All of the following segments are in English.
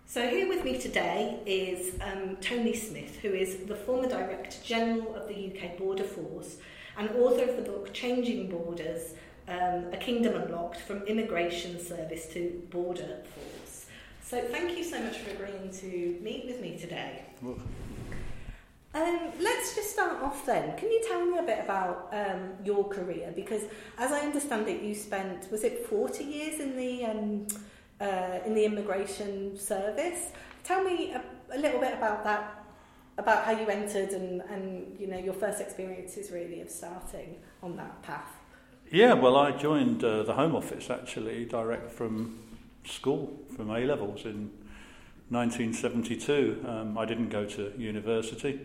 So here with me today is Tony Smith, who is the former Director General of the UK Border Force and author of the book Changing Borders, A Kingdom Unlocked, From Immigration Service to Border Force. So thank you so much for agreeing to meet with me today. Let's just start off then. Can you tell me a bit about your career? Because as I understand it, you spent, was it 40 years in the immigration service? Tell me a little bit about that, about how you entered and you know your first experiences really of starting on that path. Yeah, well, I joined the Home Office actually direct from school, from A-levels in 1972. I didn't go to university.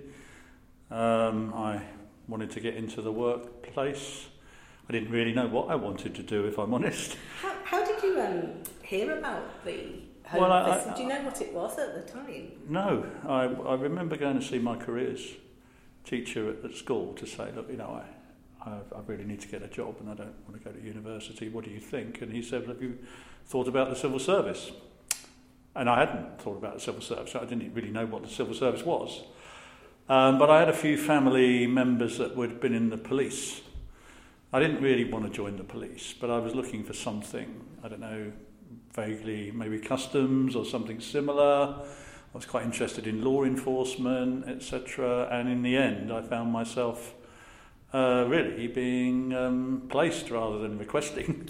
I wanted to get into the workplace. I didn't really know what I wanted to do, if I'm honest. How did you hear about the Home Office? Do you know what it was at the time? No, I remember going to see my careers teacher at school to say, look, you know, I really need to get a job and I don't want to go to university. What do you think? And he said, have you thought about the civil service? And I hadn't thought about the civil service. So I didn't really know what the civil service was. But I had a few family members that would have been in the police. I didn't really want to join the police, but I was looking for something, I don't know, vaguely maybe customs or something similar. I was quite interested in law enforcement, etc. And in the end, I found myself really being placed rather than requesting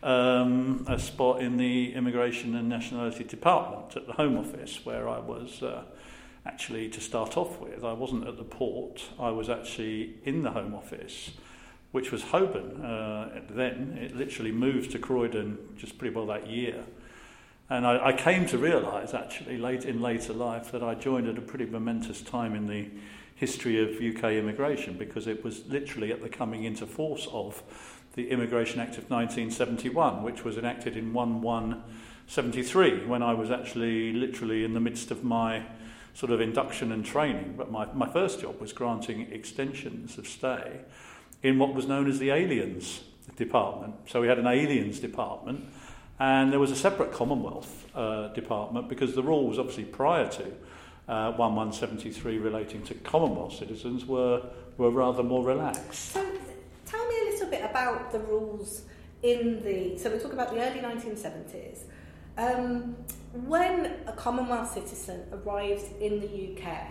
a spot in the Immigration and Nationality Department at the Home Office, where I was actually, to start off with, I wasn't at the port, I was actually in the Home Office, which was Holborn then. It literally moved to Croydon just pretty well that year. And I came to realise, actually, in later life, that I joined at a pretty momentous time in the history of UK immigration, because it was literally at the coming into force of the Immigration Act of 1971, which was enacted in 1173, when I was actually literally in the midst of my sort of induction and training. But my first job was granting extensions of stay in what was known as the Aliens Department. So we had an Aliens Department, and there was a separate Commonwealth Department, because the rules, obviously prior to 1173 relating to Commonwealth citizens were rather more relaxed. So tell me a little bit about the rules in the... So we're talking about the early 1970s. When a Commonwealth citizen arrives in the UK,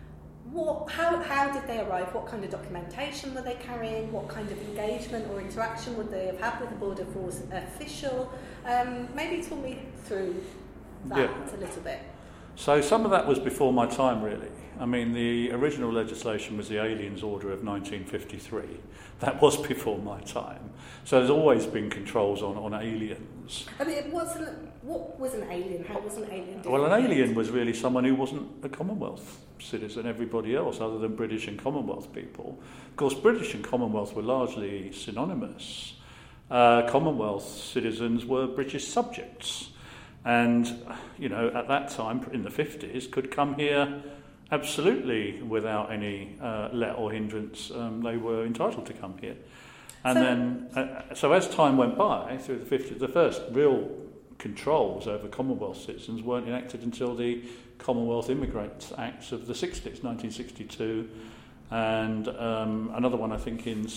how did they arrive? What kind of documentation were they carrying? What kind of engagement or interaction would they have had with the Border Force official? Maybe talk me through that a little bit. So some of that was before my time, really. I mean, the original legislation was the Aliens Order of 1953. That was before my time. So there's always been controls on aliens. I mean, what was an alien? How was an alien different? Well, an alien was really someone who wasn't a Commonwealth citizen, everybody else other than British and Commonwealth people. Of course, British and Commonwealth were largely synonymous. Commonwealth citizens were British subjects. And, you know, at that time, in the 50s, could come here absolutely without any let or hindrance. They were entitled to come here. And so as time went by, through the 50s, the first real controls over Commonwealth citizens weren't enacted until the Commonwealth Immigrants Acts of the 60s, 1962, and another one, I think, in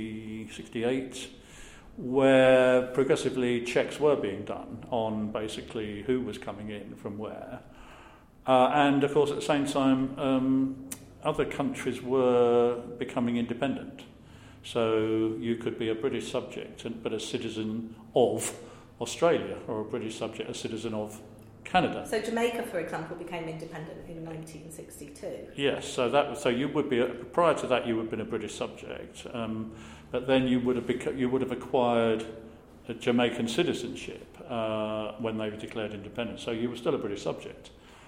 68, where progressively checks were being done on basically who was coming in from where. And, of course, at the same time, other countries were becoming independent. So you could be a British subject, but a citizen of Australia, or a British subject, a citizen of Canada. So Jamaica, for example, became independent in 1962. Yes, so you would be, prior to that you would have been a British subject, but then you would have acquired a Jamaican citizenship when they were declared independent. So you were still a British subject.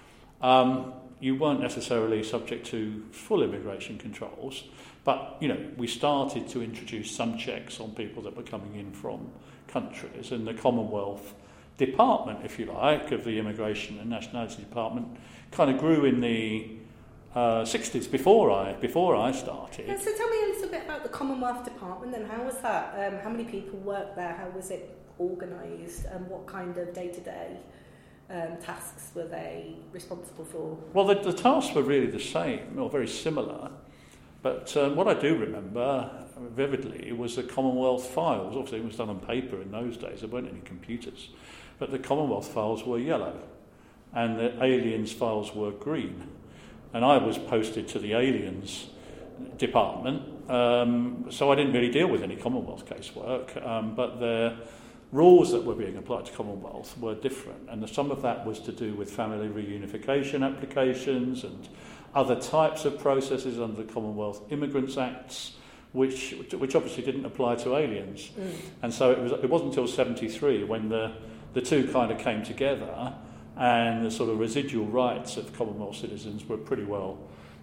You weren't necessarily subject to full immigration controls, but you know we started to introduce some checks on people that were coming in from countries, and the Commonwealth Department, if you like, of the Immigration and Nationality Department kind of grew in the 60s before I started. Yeah, so tell me a little bit about the Commonwealth Department and how was that? How many people worked there? How was it organised? And what kind of day-to-day tasks were they responsible for? Well, the tasks were really the same, or very similar. But what I do remember vividly was the Commonwealth files. Obviously, it was done on paper in those days. There weren't any computers. But the Commonwealth files were yellow, and the Aliens files were green. And I was posted to the Aliens department, so I didn't really deal with any Commonwealth casework, but the rules that were being applied to Commonwealth were different, and some of that was to do with family reunification applications and other types of processes under the Commonwealth Immigrants Acts, which obviously didn't apply to aliens. And so it wasn't until 1973 when the two kind of came together, and the sort of residual rights of Commonwealth citizens were pretty well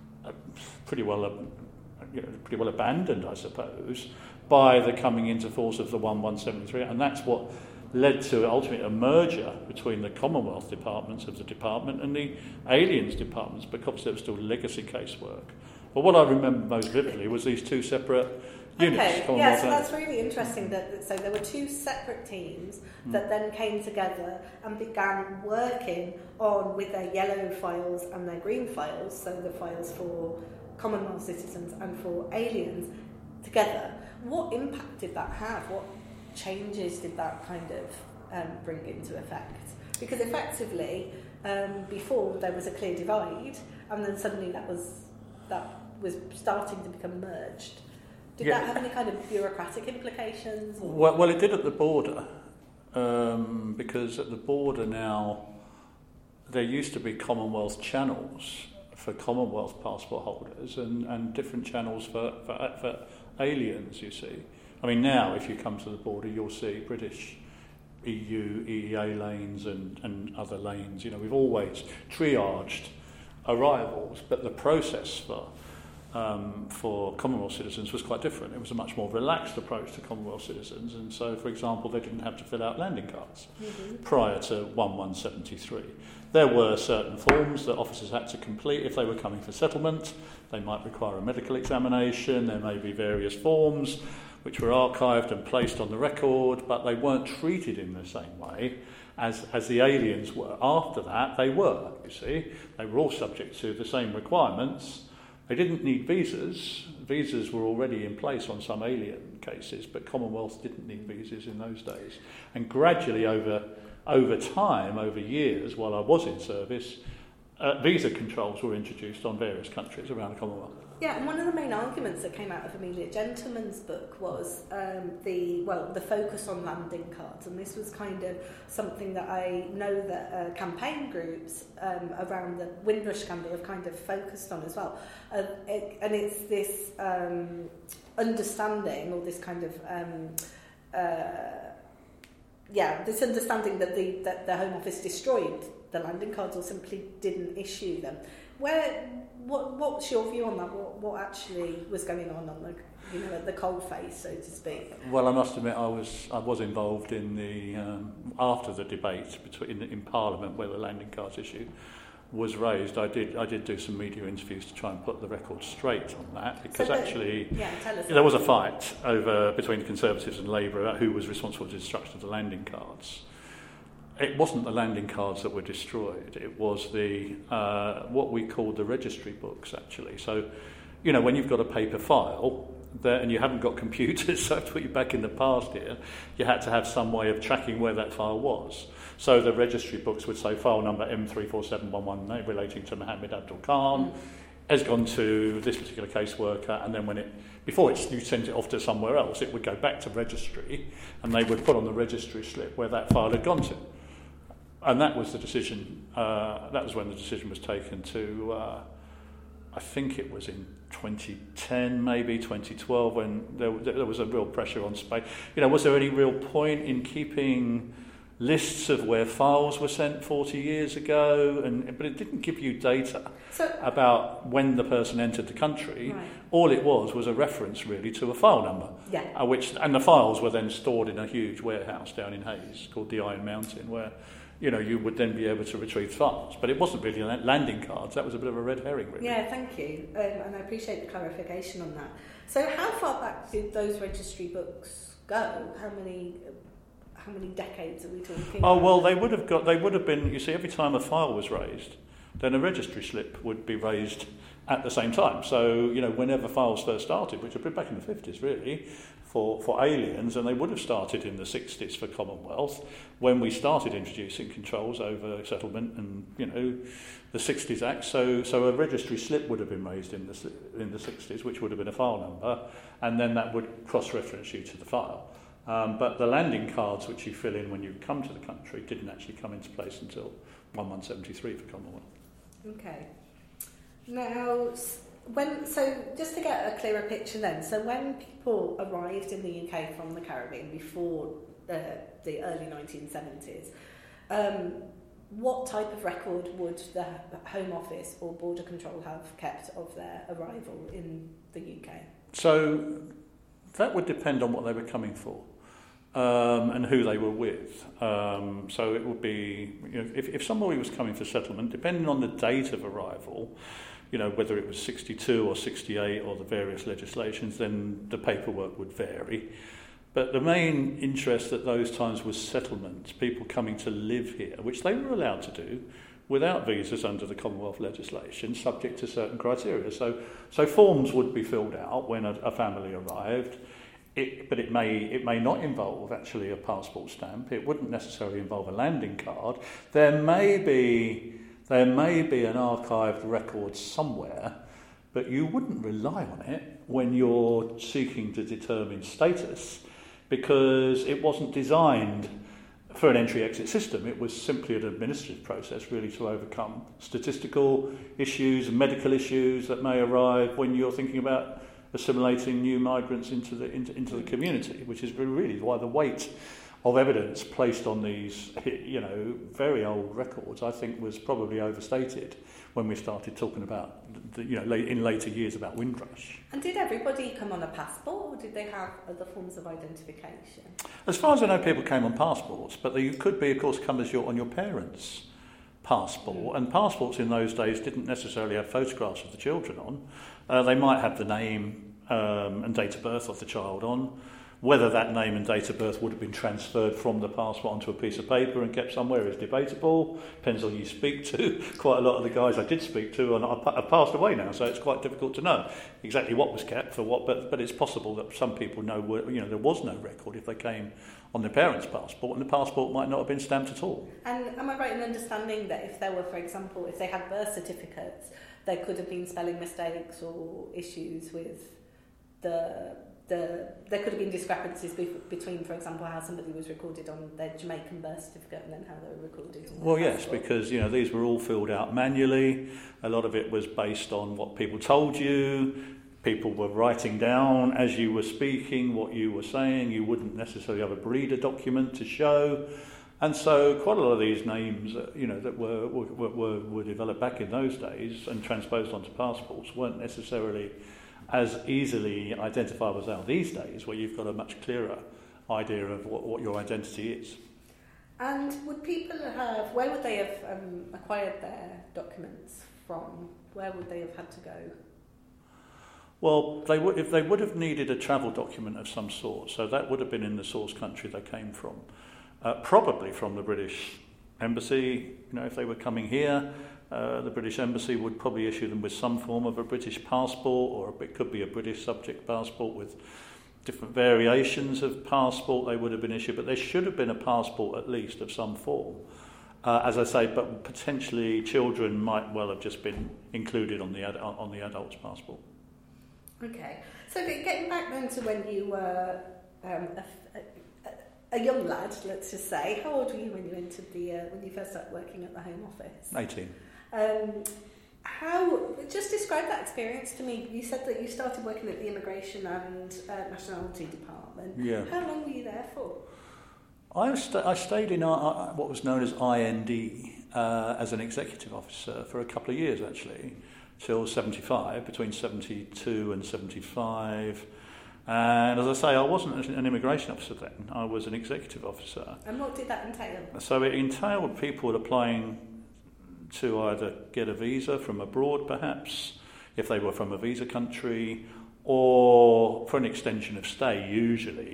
abandoned, I suppose, by the coming into force of the 1173, and that's what led to ultimately a merger between the Commonwealth departments of the department and the Aliens departments, because there was still legacy casework. But what I remember most vividly was these two separate units. Okay, yeah, so that's really interesting. So there were two separate teams that then came together and began working on with their yellow files and their green files, so the files for Commonwealth citizens and for aliens together. What impact did that have? What changes did that kind of bring into effect? Because effectively, before there was a clear divide, and then suddenly that was starting to become merged. Did that have any kind of bureaucratic implications? Well, it did at the border, because at the border now, there used to be Commonwealth channels for Commonwealth passport holders and different channels for aliens, you see. I mean, now if you come to the border, you'll see British EU, EEA lanes and other lanes. You know, we've always triaged arrivals, but the process for Commonwealth citizens was quite different. It was a much more relaxed approach to Commonwealth citizens, and so, for example, they didn't have to fill out landing cards prior to 1173. There were certain forms that officers had to complete if they were coming for settlement. They might require a medical examination. There may be various forms which were archived and placed on the record, but they weren't treated in the same way as the aliens were. After that, they were, you see. They were all subject to the same requirements. They didn't need visas. Visas were already in place on some alien cases, but Commonwealth didn't need visas in those days. And gradually, over time, over years, while I was in service, visa controls were introduced on various countries around the Commonwealth. Yeah, and one of the main arguments that came out of Amelia Gentleman's book was the focus on landing cards, and this was kind of something that I know that campaign groups around the Windrush scandal have kind of focused on as well. And it's this understanding, or this kind of this understanding that the Home Office destroyed the landing cards or simply didn't issue them. What's your view on that? What actually was going on the cold face, so to speak? Well, I must admit, I was involved in the after the debate in Parliament where the landing cards issue was raised. I did do some media interviews to try and put the record straight on that, because there was a fight between the Conservatives and Labour about who was responsible for the destruction of the landing cards. It wasn't the landing cards that were destroyed. It was the what we called the registry books, actually. So, you know, when you've got a paper file there and you haven't got computers, so to put you back in the past here, you had to have some way of tracking where that file was. So the registry books would say file number M34711 relating to Mohammed Abdul Khan has gone to this particular caseworker, and then before you sent it off to somewhere else, it would go back to registry, and they would put on the registry slip where that file had gone to. And that was the decision. That was when the decision was taken to. I think it was in 2010, maybe 2012, when there was a real pressure on space. You know, was there any real point in keeping lists of where files were sent 40 years ago? But it didn't give you data about when the person entered the country. Right. All it was a reference really to a file number. Yeah. And the files were then stored in a huge warehouse down in Hayes called the Iron Mountain, where, you know, you would then be able to retrieve files. But it wasn't really landing cards. That was a bit of a red herring, really. Yeah, thank you. And I appreciate the clarification on that. So how far back did those registry books go? How many how many decades are we talking? Oh, well, they would have been, you see, every time a file was raised, then a registry slip would be raised at the same time. So, whenever files first started, which had been back in the 50s, really, for aliens, and they would have started in the 60s for Commonwealth, when we started introducing controls over settlement and, the 60s Act. So a registry slip would have been raised in the 60s, which would have been a file number, and then that would cross-reference you to the file. But the landing cards, which you fill in when you come to the country, didn't actually come into place until 1173 for Commonwealth. Okay. Now, just to get a clearer picture then, so when people arrived in the UK from the Caribbean before the early 1970s, what type of record would the Home Office or Border Control have kept of their arrival in the UK? So that would depend on what they were coming for. And who they were with. So it would be, if somebody was coming for settlement, depending on the date of arrival, whether it was 62 or 68 or the various legislations, then the paperwork would vary. But the main interest at those times was settlement, people coming to live here, which they were allowed to do without visas under the Commonwealth legislation, subject to certain criteria. So forms would be filled out when a family arrived. But it may not involve actually a passport stamp. It wouldn't necessarily involve a landing card. There may be an archived record somewhere, but you wouldn't rely on it when you're seeking to determine status, because it wasn't designed for an entry-exit system. It was simply an administrative process, really, to overcome statistical issues and medical issues that may arrive when you're thinking about assimilating new migrants into the community, which is really why the weight of evidence placed on these, very old records, I think, was probably overstated when we started talking about, in later years about Windrush. And did everybody come on a passport, or did they have other forms of identification? As far as I know, people came on passports, but you could be, of course, come on your parents' passport, and passports in those days didn't necessarily have photographs of the children on. They might have the name and date of birth of the child on. Whether that name and date of birth would have been transferred from the passport onto a piece of paper and kept somewhere is debatable. Depends on who you speak to. Quite a lot of the guys I did speak to have passed away now, so it's quite difficult to know exactly what was kept for what. But it's possible that some people know there was no record if they came on their parents' passport, and the passport might not have been stamped at all. And am I right in understanding that if there were, for example, if they had birth certificates, there could have been spelling mistakes or issues with there could have been discrepancies between, for example, how somebody was recorded on their Jamaican birth certificate and then how they were recorded on Well, yes, because these were all filled out manually. A lot of it was based on what people told you. People were writing down as you were speaking what you were saying. You wouldn't necessarily have a breeder document to show. And so quite a lot of these names, that were developed back in those days and transposed onto passports weren't necessarily as easily identifiable as they are these days, where you've got a much clearer idea of what your identity is. And would people where would they have acquired their documents from? Where would they have had to go? Well, they would have needed a travel document of some sort, so that would have been in the source country they came from. Probably from the British Embassy, if they were coming here. The British Embassy would probably issue them with some form of a British passport, or it could be a British subject passport with different variations of passport they would have been issued, but there should have been a passport at least of some form. As I say, but potentially children might well have just been included on the adult's passport. Okay, so getting back then to when you were a young lad, let's just say, how old were you when you entered when you first started working at the Home Office? 18. Just describe that experience to me. You said that you started working at the Immigration and Nationality Department. Yeah. How long were you there for? I stayed in what was known as IND as an executive officer for a couple of years, actually, till 75, between 72 and 75. And as I say, I wasn't an immigration officer then. I was an executive officer. And what did that entail? So it entailed people applying to either get a visa from abroad, perhaps, if they were from a visa country, or for an extension of stay, usually,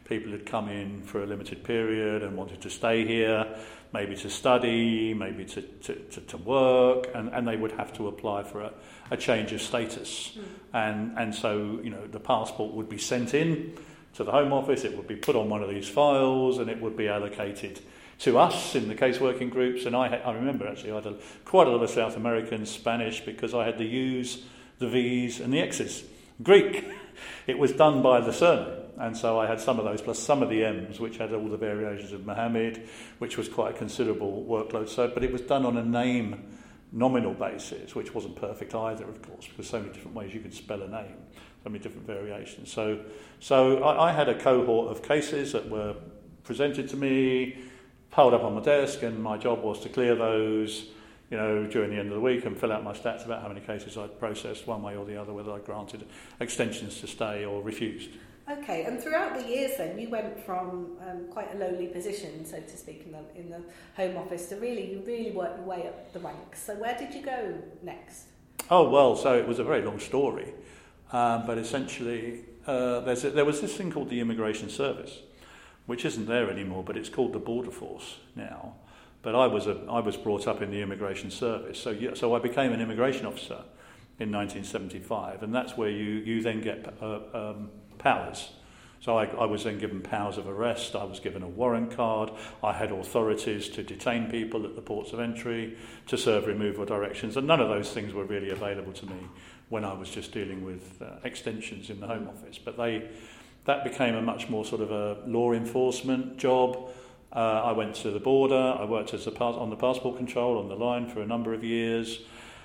people who'd come in for a limited period and wanted to stay here, maybe to study, maybe to work, and they would have to apply for a change of status. And so, the passport would be sent in to the Home Office, it would be put on one of these files, and it would be allocated to us in the case working groups. And I remember actually I had quite a lot of South American, Spanish, because I had the U's, the V's and the X's. Greek, it was done by the surname. And so I had some of those, plus some of the M's, which had all the variations of Mohammed, which was quite a considerable workload. But it was done on a name nominal basis, which wasn't perfect either, of course, because so many different ways you could spell a name, so many different variations. So I had a cohort of cases that were presented to me, piled up on my desk, and my job was to clear those, during the end of the week and fill out my stats about how many cases I'd processed one way or the other, whether I granted extensions to stay or refused. Okay, and throughout the years then, you went from quite a lowly position, so to speak, in the Home Office to you really worked your way up the ranks. So where did you go next? Oh, well, so it was a very long story, but essentially there was this thing called the Immigration Service, which isn't there anymore, but it's called the Border Force now. But I was brought up in the Immigration Service, so I became an immigration officer in 1975, and that's where you then get powers. So I was then given powers of arrest, I was given a warrant card, I had authorities to detain people at the ports of entry, to serve removal directions, and none of those things were really available to me when I was just dealing with extensions in the Home Office. But that became a much more sort of a law enforcement job. I went to the border, I worked on the passport control on the line for a number of years.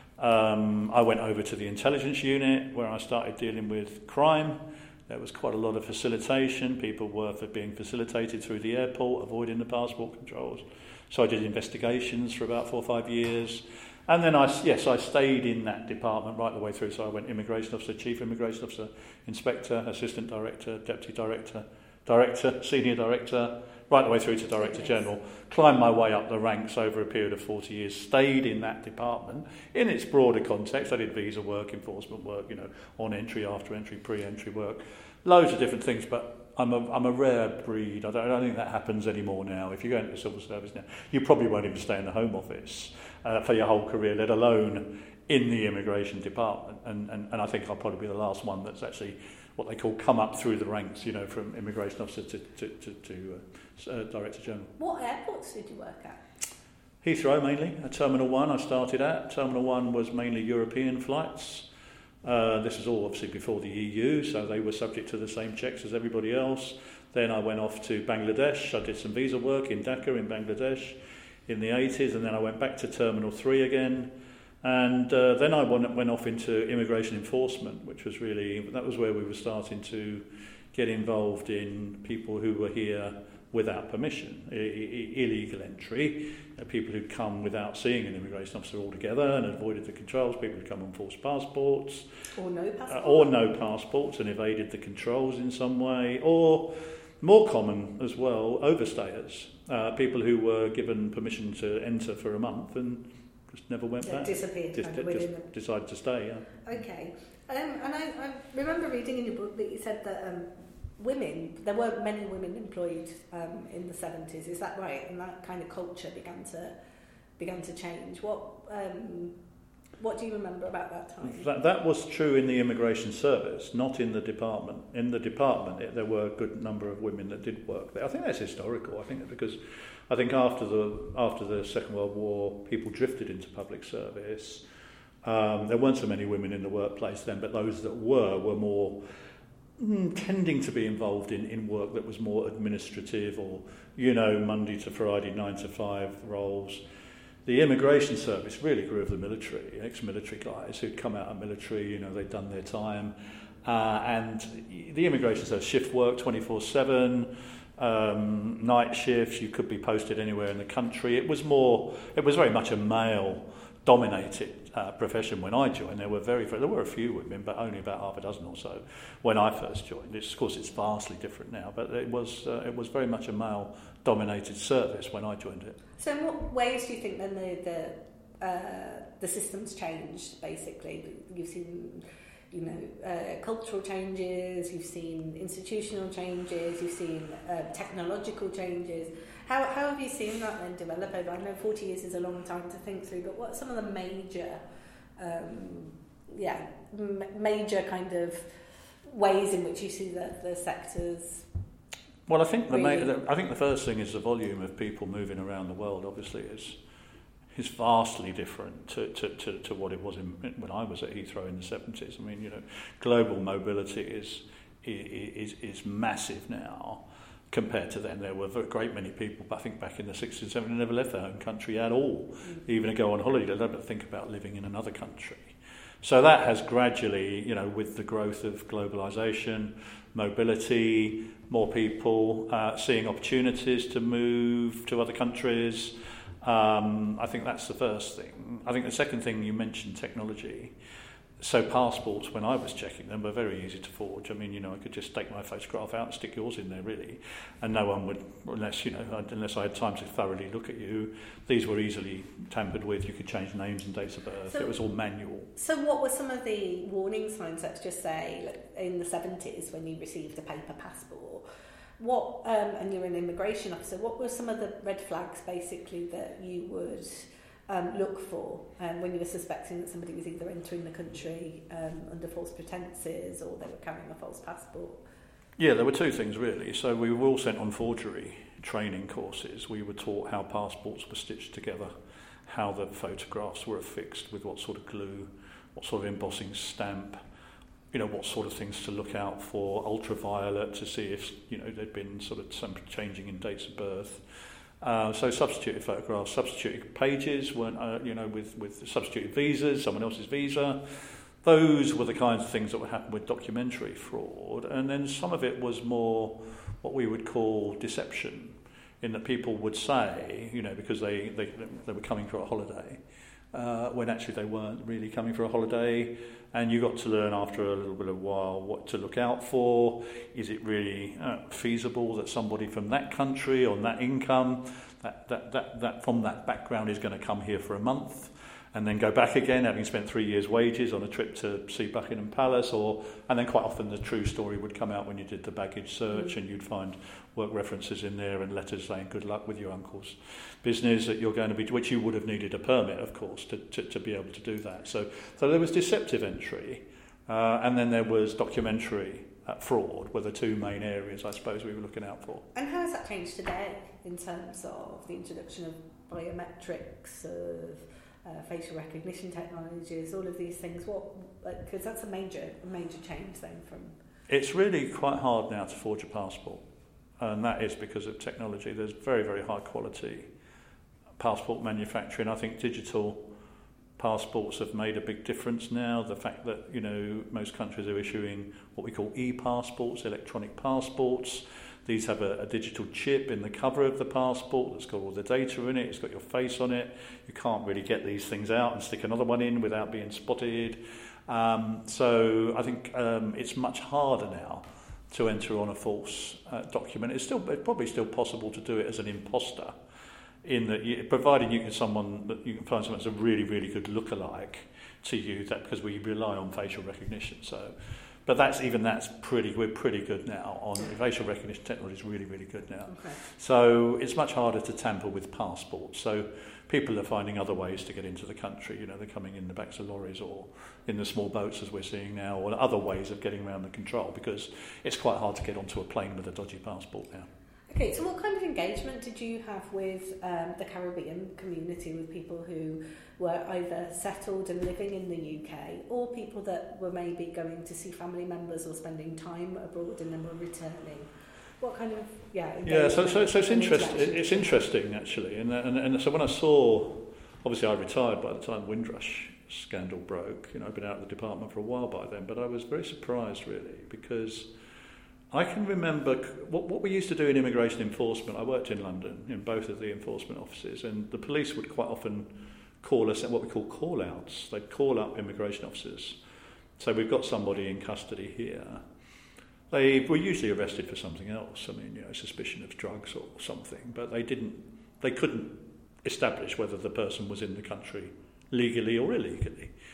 I went over to the intelligence unit where I started dealing with crime. There was quite a lot of facilitation. People were being facilitated through the airport, avoiding the passport controls. So I did investigations for about 4 or 5 years. And then I stayed in that department right the way through. So I went immigration officer, chief immigration officer, inspector, assistant director, deputy director, director, senior director, right the way through to Director General, climbed my way up the ranks over a period of 40 years, stayed in that department in its broader context. I did visa work, enforcement work, on entry, after entry, pre-entry work, loads of different things, but I'm a rare breed. I don't think that happens anymore now. If you go into the civil service now, you probably won't even stay in the Home Office for your whole career, let alone in the immigration department. And I think I'll probably be the last one that's actually what they call come up through the ranks, from immigration officer to Director General. What airports did you work at? Heathrow mainly, Terminal 1 I started at. Terminal 1 was mainly European flights. This was all obviously before the EU, so they were subject to the same checks as everybody else. Then I went off to Bangladesh. I did some visa work in Dhaka in Bangladesh in the 80s, and then I went back to Terminal 3 again. And then I went off into immigration enforcement, which was that was where we were starting to get involved in people who were here without permission, illegal entry, people who'd come without seeing an immigration officer altogether and avoided the controls, people who'd come on false passports. Or no passports and evaded the controls in some way, or more common as well, overstayers, people who were given permission to enter for a month and just never went back. Disappeared. Just decided to stay, yeah. Okay. And I remember reading in your book that you said that there weren't many women employed in the 70s. Is that right? And that kind of culture began to change. What do you remember about that time? That was true in the immigration service, not in the department. In the department, there were a good number of women that did work there. I think that's historical. I think because after the Second World War, people drifted into public service. There weren't so many women in the workplace then, but those that were more tending to be involved in work that was more administrative or, Monday to Friday, 9 to 5 roles. The immigration service really grew of the military, ex-military guys who'd come out of military, they'd done their time. And the immigration service, shift work 24/7, night shifts, you could be posted anywhere in the country. It was very much a male-dominated profession when I joined. There were a few women, but only about half a dozen or so when I first joined. Of course, it's vastly different now, but it was very much a male-dominated service when I joined it. So, in what ways do you think then the system's changed? Basically, you've seen cultural changes, you've seen institutional changes, you've seen technological changes. How have you seen that then develop over? I know 40 years is a long time to think through, but what are some of the major kind of ways in which you see the sectors? Well, I think the first thing is the volume of people moving around the world. Obviously, is vastly different to what it was when I was at Heathrow in the 70s. I mean, global mobility is massive now compared to then. There were a great many people, I think, back in the 60s and 70s who never left their home country at all, even to go on holiday. They don't think about living in another country. So that has gradually, with the growth of globalisation, mobility, more people seeing opportunities to move to other countries. I think that's the first thing. I think the second thing, you mentioned technology. So passports, when I was checking them, were very easy to forge. I mean, I could just take my photograph out and stick yours in there, really, and no one would, unless I had time to thoroughly look at you. These were easily tampered with. You could change names and dates of birth. It was all manual. So what were some of the warning signs, let's just say, in the 70s when you received a paper passport? What and you're an immigration officer, what were some of the red flags, basically, that you would look for when you were suspecting that somebody was either entering the country under false pretences or they were carrying a false passport? Yeah, there were two things really. So we were all sent on forgery training courses. We were taught how passports were stitched together, how the photographs were affixed with what sort of glue, what sort of embossing stamp, what sort of things to look out for, ultraviolet to see if there'd been sort of some changing in dates of birth. So substituted photographs, substituted pages, weren't with substituted visas, someone else's visa. Those were the kinds of things that would happen with documentary fraud, and then some of it was more what we would call deception, in that people would say, because they were coming for a holiday, when actually they weren't really coming for a holiday. And you got to learn after a little bit of a while what to look out for. Is it really feasible that somebody from that country on that income, that from that background is going to come here for a month and then go back again, having spent 3 years' wages on a trip to see Buckingham Palace? And then quite often the true story would come out when you did the baggage search, and you'd find work references in there and letters saying good luck with your uncle's business that you're going to be, which you would have needed a permit, of course, to be able to do that. So there was deceptive entry, and then there was documentary fraud, were the two main areas I suppose we were looking out for. And how has that changed today in terms of the introduction of biometrics, of facial recognition technologies, all of these things? Because that's a major change then from... It's really quite hard now to forge a passport, and that is because of technology. There's very, very high quality passport manufacturing. I think digital passports have made a big difference now. The fact that, most countries are issuing what we call e-passports, electronic passports. These have a digital chip in the cover of the passport that's got all the data in it. It's got your face on it. You can't really get these things out and stick another one in without being spotted. So I think it's much harder now to enter on a false document. It's probably still possible to do it as an imposter, in that provided you can find someone that's a really, really good lookalike to you, that because we rely on facial recognition. But we're pretty good now on facial recognition. Technology is really, really good now. Okay. So it's much harder to tamper with passports. So people are finding other ways to get into the country. They're coming in the backs of lorries or in the small boats, as we're seeing now, or other ways of getting around the control, because it's quite hard to get onto a plane with a dodgy passport now. Okay, so what kind of engagement did you have with the Caribbean community, with people who were either settled and living in the UK, or people that were maybe going to see family members or spending time abroad and then were returning? What kind of so it's interesting actually, and so when I saw, obviously I retired by the time Windrush scandal broke. I'd been out of the department for a while by then, but I was very surprised really, because I can remember what we used to do in immigration enforcement. I worked in London in both of the enforcement offices, and the police would quite often call us at what we call call-outs. They'd call up immigration officers. So we've got somebody in custody here. They were usually arrested for something else. Suspicion of drugs or something, but they couldn't establish whether the person was in the country legally or illegally.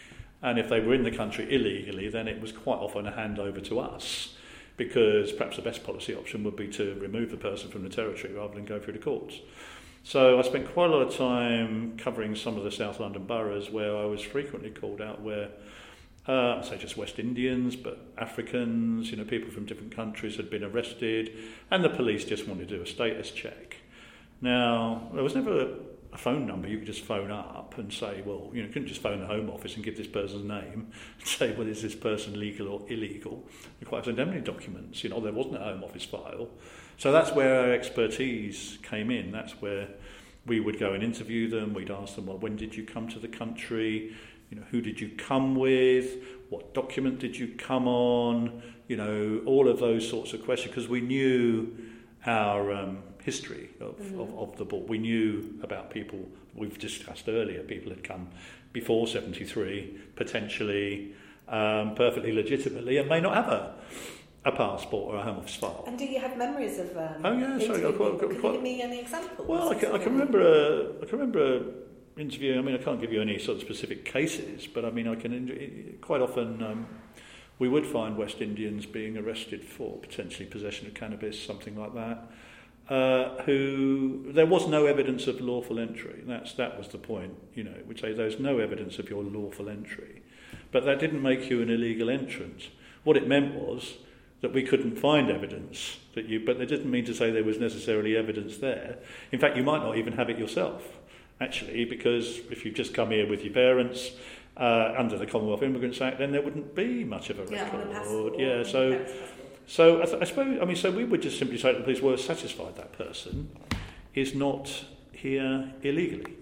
And if they were in the country illegally, then it was quite often a handover to us, because perhaps the best policy option would be to remove the person from the territory rather than go through the courts. So I spent quite a lot of time covering some of the South London boroughs where I was frequently called out where, say just West Indians, but Africans, people from different countries had been arrested, and the police just wanted to do a status check. Now, there was never a phone number you could just phone up and say, well, you couldn't just phone the Home Office and give this person's name and say, well, is this person legal or illegal? You quite have indemnity documents. There wasn't a Home Office file. So that's where our expertise came in. That's where we would go and interview them. We'd ask them, well, when did you come to the country? Who did you come with? What document did you come on? All of those sorts of questions, because we knew our history of the book. We knew about people we've discussed earlier. People had come before 73, potentially perfectly legitimately, and may not have a passport or a Home Office file. And do you have memories of? Can you give me any examples? Well, I can remember interviewing. I mean, I can't give you any sort of specific cases, but I mean, I can quite often. We would find West Indians being arrested for potentially possession of cannabis, something like that. Who there was no evidence of lawful entry. That was the point. We'd say there's no evidence of your lawful entry, but that didn't make you an illegal entrant. What it meant was that we couldn't find evidence that you. But that didn't mean to say there was necessarily evidence there. In fact, you might not even have it yourself, actually, because if you've just come here with your parents. Under the Commonwealth Immigrants Act, then there wouldn't be much of a record. So I suppose, I mean, so we would just simply say to the police, we're satisfied that person is not here illegally.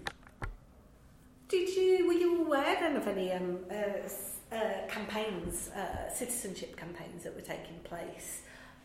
Were you aware then of any campaigns, citizenship campaigns that were taking place,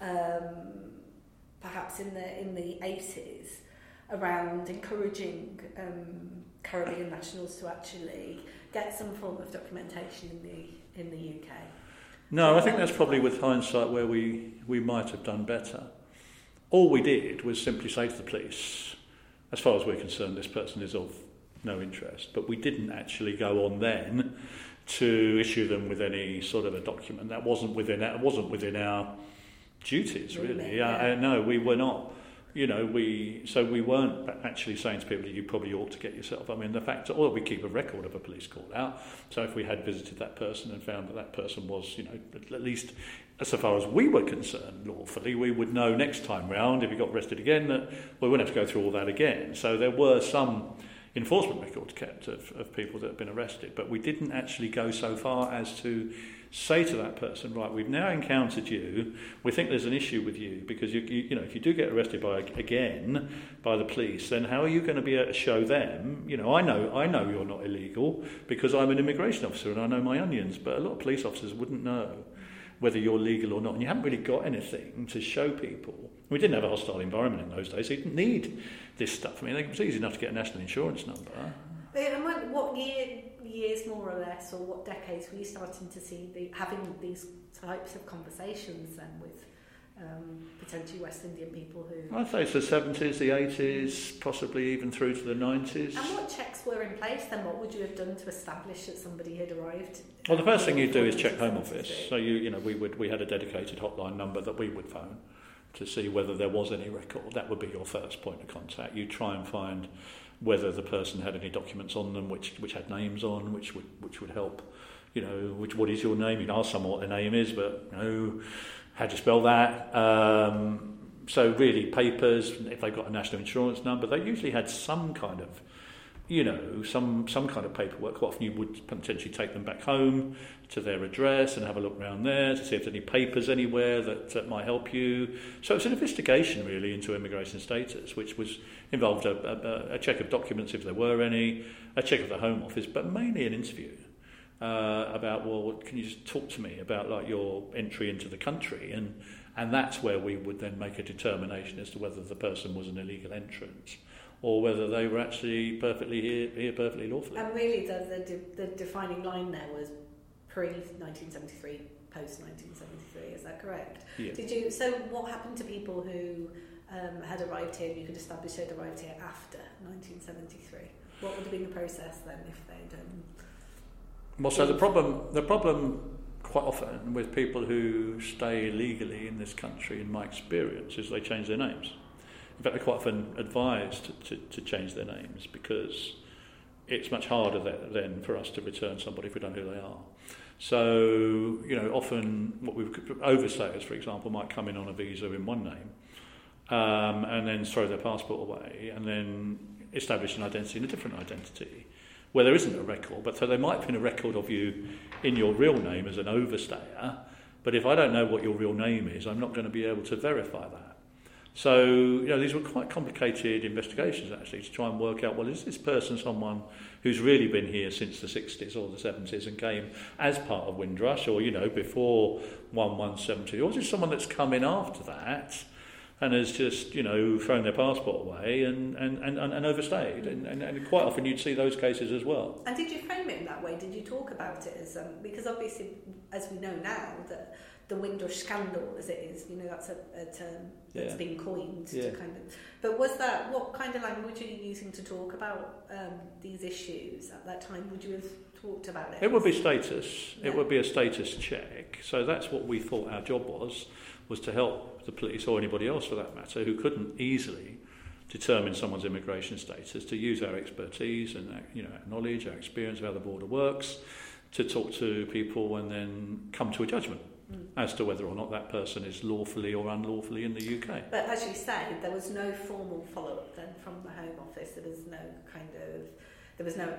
perhaps in the 80s, around encouraging Caribbean nationals to actually get some form of documentation in the UK? No, I think that's probably with hindsight where we might have done better. All we did was simply say to the police, as far as we're concerned, this person is of no interest. But we didn't actually go on then to issue them with any sort of a document. That wasn't within our duties, really. No, we were not. So we weren't actually saying to people that you probably ought to get yourself. I mean, the fact, or we keep a record of a police call out. So if we had visited that person and found that person was, at least as far as we were concerned, lawfully, we would know next time round, if he got arrested again, that we wouldn't have to go through all that again. So there were some enforcement records kept of people that had been arrested, but we didn't actually go so far as to say to that person, right, we've now encountered you, we think there's an issue with you, because you if you do get arrested by the police, then how are you going to be able to show them, I know you're not illegal because I'm an immigration officer and I know my onions, but a lot of police officers wouldn't know whether you're legal or not, and you haven't really got anything to show people. We didn't have a hostile environment in those days, so you didn't need this stuff. I mean, it was easy enough to get a national insurance number. What years more or less, or what decades were you starting to see having these types of conversations then with potentially West Indian people who... I'd say it's the 70s, the 80s, possibly even through to the 90s. And what checks were in place then? What would you have done to establish that somebody had arrived? Well, the first thing you do is check Home Office. So we had a dedicated hotline number that we would phone to see whether there was any record. That would be your first point of contact. You try and find whether the person had any documents on them which had names on, which would help. What is your name? You can ask someone what their name is, but how do you spell that? So really, papers. If they've got a national insurance number, they usually had some kind of, some kind of paperwork. Quite often you would potentially take them back home to their address and have a look around there to see if there's any papers anywhere that might help you. So it's an investigation really into immigration status, which involved a check of documents if there were any, a check of the Home Office, but mainly an interview about, well, can you just talk to me about like your entry into the country, and that's where we would then make a determination as to whether the person was an illegal entrant or whether they were actually perfectly here perfectly lawfully. And really the defining line there was pre-1973, post-1973, is that correct? Yeah. So what happened to people who had arrived here, you could establish they'd arrived here after 1973? What would have been the process then if they'd... Well, so the problem quite often with people who stay illegally in this country, in my experience, is they change their names. In fact, they're quite often advised to change their names because it's much harder then for us to return somebody if we don't know who they are. So, often overstayers, for example, might come in on a visa in one name and then throw their passport away and then establish an identity in a different identity where there isn't a record. But so there might be a record of you in your real name as an overstayer, but if I don't know what your real name is, I'm not going to be able to verify that. So, these were quite complicated investigations, actually, to try and work out, well, is this person someone who's really been here since the 60s or the 70s and came as part of Windrush or, before 1172, or is it someone that's come in after that and has just, thrown their passport away and overstayed? And quite often you'd see those cases as well. And did you frame it in that way? Did you talk about it as... because obviously, as we know now, that the Windrush scandal, as it is, that's a term that's been coined to kind of... But what kind of language are you using to talk about these issues at that time? Would you have talked about it? It would be status. Yeah. It would be a status check. So that's what we thought our job was to help the police, or anybody else for that matter, who couldn't easily determine someone's immigration status, to use our expertise and our knowledge, our experience of how the border works, to talk to people and then come to a judgment as to whether or not that person is lawfully or unlawfully in the UK. But as you said, there was no formal follow-up then from the Home Office. There was no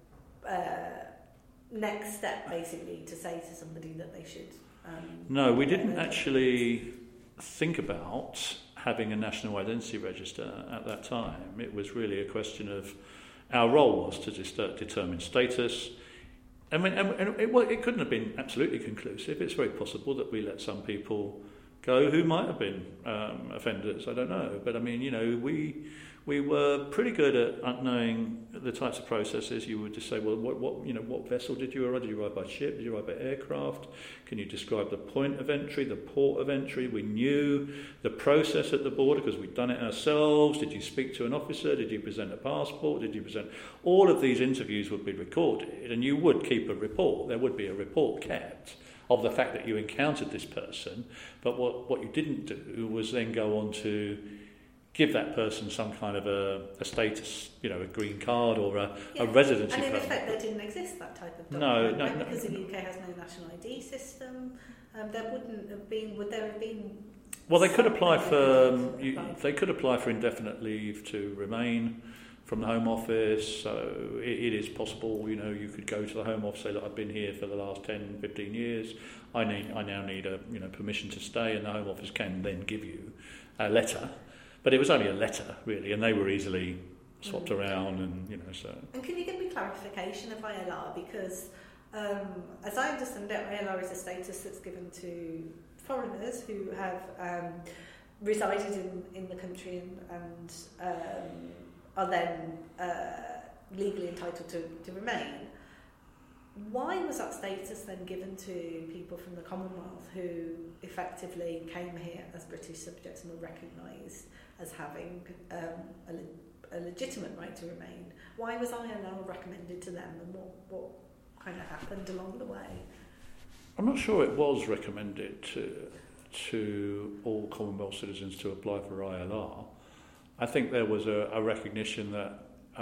next step basically to say to somebody that they should... no, we didn't actually think about having a national identity register at that time. It was really a question of our role was to determine status. I mean, it couldn't have been absolutely conclusive. It's very possible that we let some people go who might have been offenders. I don't know, but I mean, we were pretty good at knowing the types of processes. You would just say, well, what vessel did you arrive? Did you arrive by ship? Did you arrive by aircraft? Can you describe the point of entry, the port of entry? We knew the process at the border because we'd done it ourselves. Did you speak to an officer? Did you present a passport? Did you present... All of these interviews would be recorded and you would keep a report. There would be a report kept of the fact that you encountered this person. But what you didn't do was then go on to give that person some kind of a status, a green card or a residency permit. And in effect, there didn't exist that type of document, right? Because the UK has no national ID system. There wouldn't have been. Would there have been? Well, they could apply for. They could apply for indefinite leave to remain from the Home Office. So it is possible. You could go to the Home Office, say, "Look, I've been here for the last 10, 15 years. I now need a permission to stay," and the Home Office can then give you a letter. But it was only a letter, really, and they were easily swapped around, and so. And can you give me clarification of ILR? Because, as I understand it, ILR is a status that's given to foreigners who have resided in the country and are then legally entitled to remain. Why was that status then given to people from the Commonwealth who effectively came here as British subjects and were recognised as having a legitimate right to remain? Why was ILR recommended to them, and what kind of happened along the way? I'm not sure it was recommended to all Commonwealth citizens to apply for ILR. I think there was a recognition that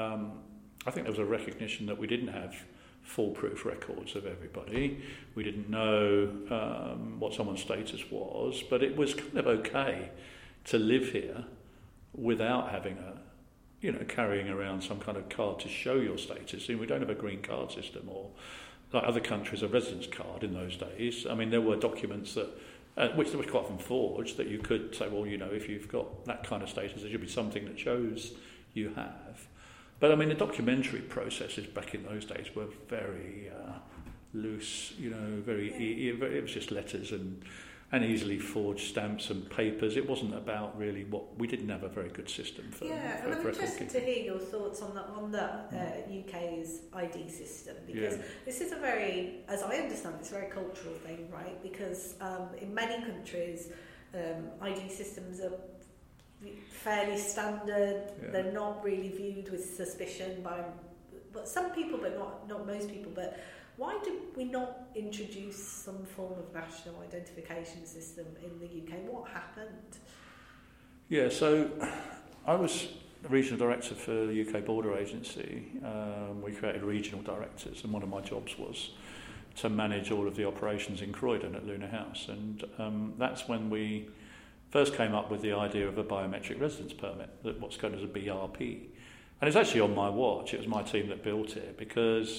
we didn't have foolproof records of everybody. We didn't know what someone's status was, but it was kind of okay to live here without having carrying around some kind of card to show your status. We don't have a green card system or, like other countries, a residence card in those days. I mean, there were documents that, which were quite often forged, that you could say, well, if you've got that kind of status, there should be something that shows you have. But I mean, the documentary processes back in those days were very loose, it was just letters and easily forged stamps and papers. It wasn't about really we didn't have a very good system for and I'm interested to hear your thoughts on the UK's ID system, because this is a very, as I understand, it's a very cultural thing, right? Because in many countries, ID systems are fairly standard. They're not really viewed with suspicion by some people, but not most people. But Why did we not introduce some form of national identification system in the UK? What happened? Yeah, so I was the regional director for the UK Border Agency. We created regional directors, and one of my jobs was to manage all of the operations in Croydon at Luna House. And that's when we first came up with the idea of a biometric residence permit, what's known as a BRP. And it's actually on my watch. It was my team that built it because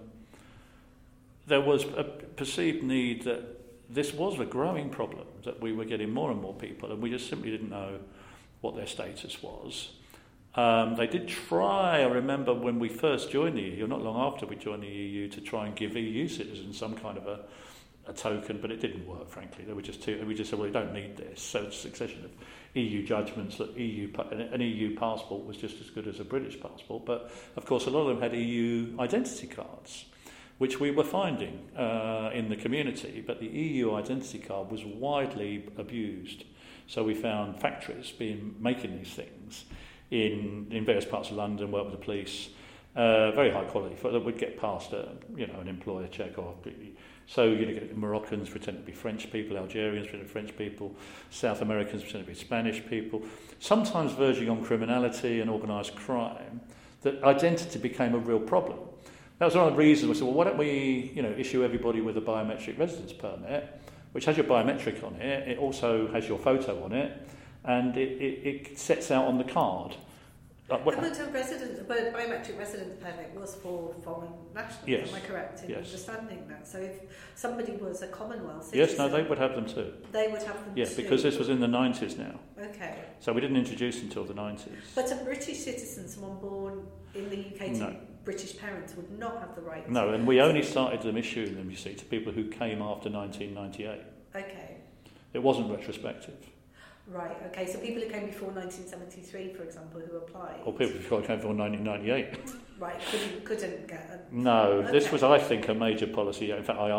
there was a perceived need that this was a growing problem, that we were getting more and more people, and we just simply didn't know what their status was. They did try, I remember when we first joined the EU, not long after we joined the EU, to try and give EU citizens some kind of a token, but it didn't work, frankly. We just said, well, we don't need this. So it's a succession of EU judgments that an EU passport was just as good as a British passport. But, of course, a lot of them had EU identity cards, which we were finding in the community. But the EU identity card was widely abused. So we found factories making these things in various parts of London, worked with the police, very high quality, that would get past an employer check. So you get Moroccans pretend to be French people, Algerians pretend to be French people, South Americans pretend to be Spanish people, sometimes verging on criminality and organised crime. That identity became a real problem. That was one of the reasons we said, well, why don't we issue everybody with a biometric residence permit, which has your biometric on it, it also has your photo on it, and it sets out on the card. But a biometric residence permit was for foreign nationals, yes. Am I correct in understanding that? So if somebody was a Commonwealth citizen... Yes, no, they would have them too. They would have them too? Yeah, because this was in the 90s now. Okay. So we didn't introduce it until the 90s. But a British citizen, someone born in the UK to British parents, would not have the right... No, and we only started them issuing them, you see, to people who came after 1998. Okay. It wasn't retrospective. Right, okay, so people who came before 1973, for example, who applied... Or people who came before 1998. Right, couldn't get... No, okay. This was, I think, a major policy. In fact, I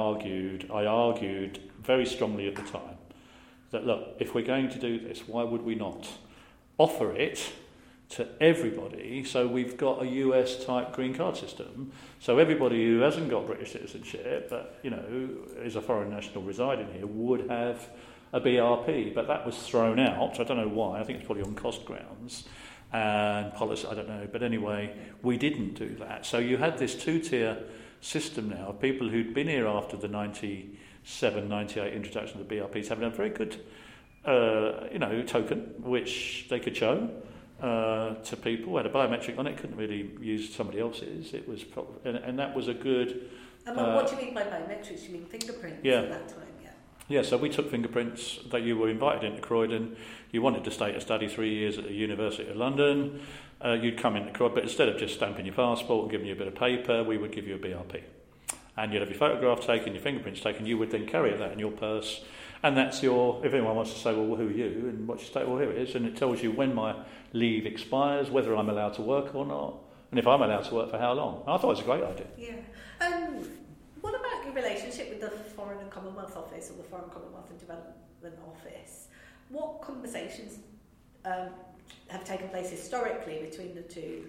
argued very strongly at the time that, look, if we're going to do this, why would we not offer it to everybody so we've got a US-type green card system, so everybody who hasn't got British citizenship, but, is a foreign national residing here, would have a BRP, but that was thrown out. I don't know why. I think it's probably on cost grounds and policy. I don't know. But anyway, we didn't do that. So you had this two-tier system now of people who'd been here after the 97, 98 introduction of the BRPs, having a very good, token which they could show to people. Had a biometric on it. Couldn't really use somebody else's. It was, and that was a good. And what do you mean by biometrics? You mean fingerprints at that time? Yeah, so we took fingerprints. That you were invited into Croydon. You wanted to stay to study 3 years at the University of London. You'd come into Croydon, but instead of just stamping your passport and giving you a bit of paper, we would give you a BRP. And you'd have your photograph taken, your fingerprints taken. You would then carry that in your purse. And that's if anyone wants to say, well, who are you? And what's your state? Well, here it is. And it tells you when my leave expires, whether I'm allowed to work or not. And if I'm allowed to work, for how long. I thought it was a great idea. Yeah. What about your relationship with the Foreign and Commonwealth Office or the Foreign Commonwealth and Development Office? What conversations have taken place historically between the two,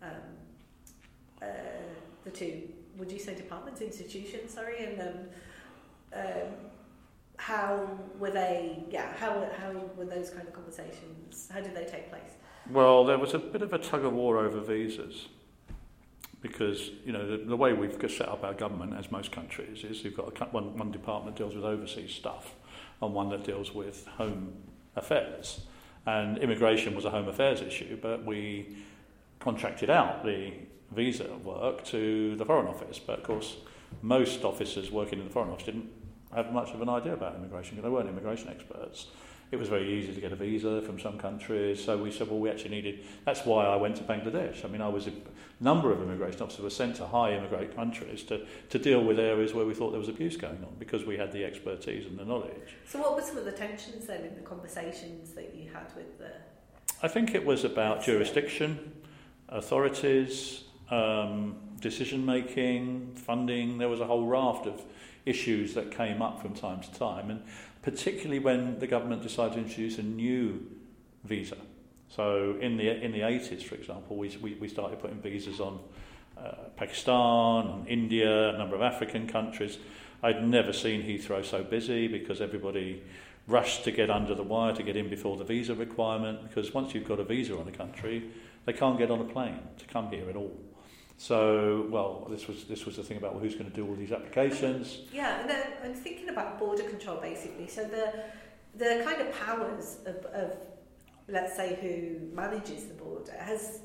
would you say departments, institutions, and how were they, how were those kind of conversations, how did they take place? Well, there was a bit of a tug of war over visas. Because, the way we've set up our government, as most countries, is you've got one department that deals with overseas stuff and one that deals with home affairs. And immigration was a home affairs issue, but we contracted out the visa work to the Foreign Office. But, of course, most officers working in the Foreign Office didn't have much of an idea about immigration because they weren't immigration experts. It was very easy to get a visa from some countries, so we said, well, we actually needed... That's why I went to Bangladesh. I mean, a number of immigration officers were sent to high immigrant countries to deal with areas where we thought there was abuse going on, because we had the expertise and the knowledge. So what were some of the tensions then in the conversations that you had with the... I think it was about jurisdiction, authorities, decision-making, funding. There was a whole raft of issues that came up from time to time, and particularly when the government decided to introduce a new visa. So in the 80s, for example, we started putting visas on Pakistan, India, a number of African countries. I'd never seen Heathrow so busy because everybody rushed to get under the wire to get in before the visa requirement, because once you've got a visa on a country, they can't get on a plane to come here at all. So, well, this was the thing about who's going to do all these applications. Yeah, and then I'm thinking about border control basically. So the kind of powers of let's say who manages the border has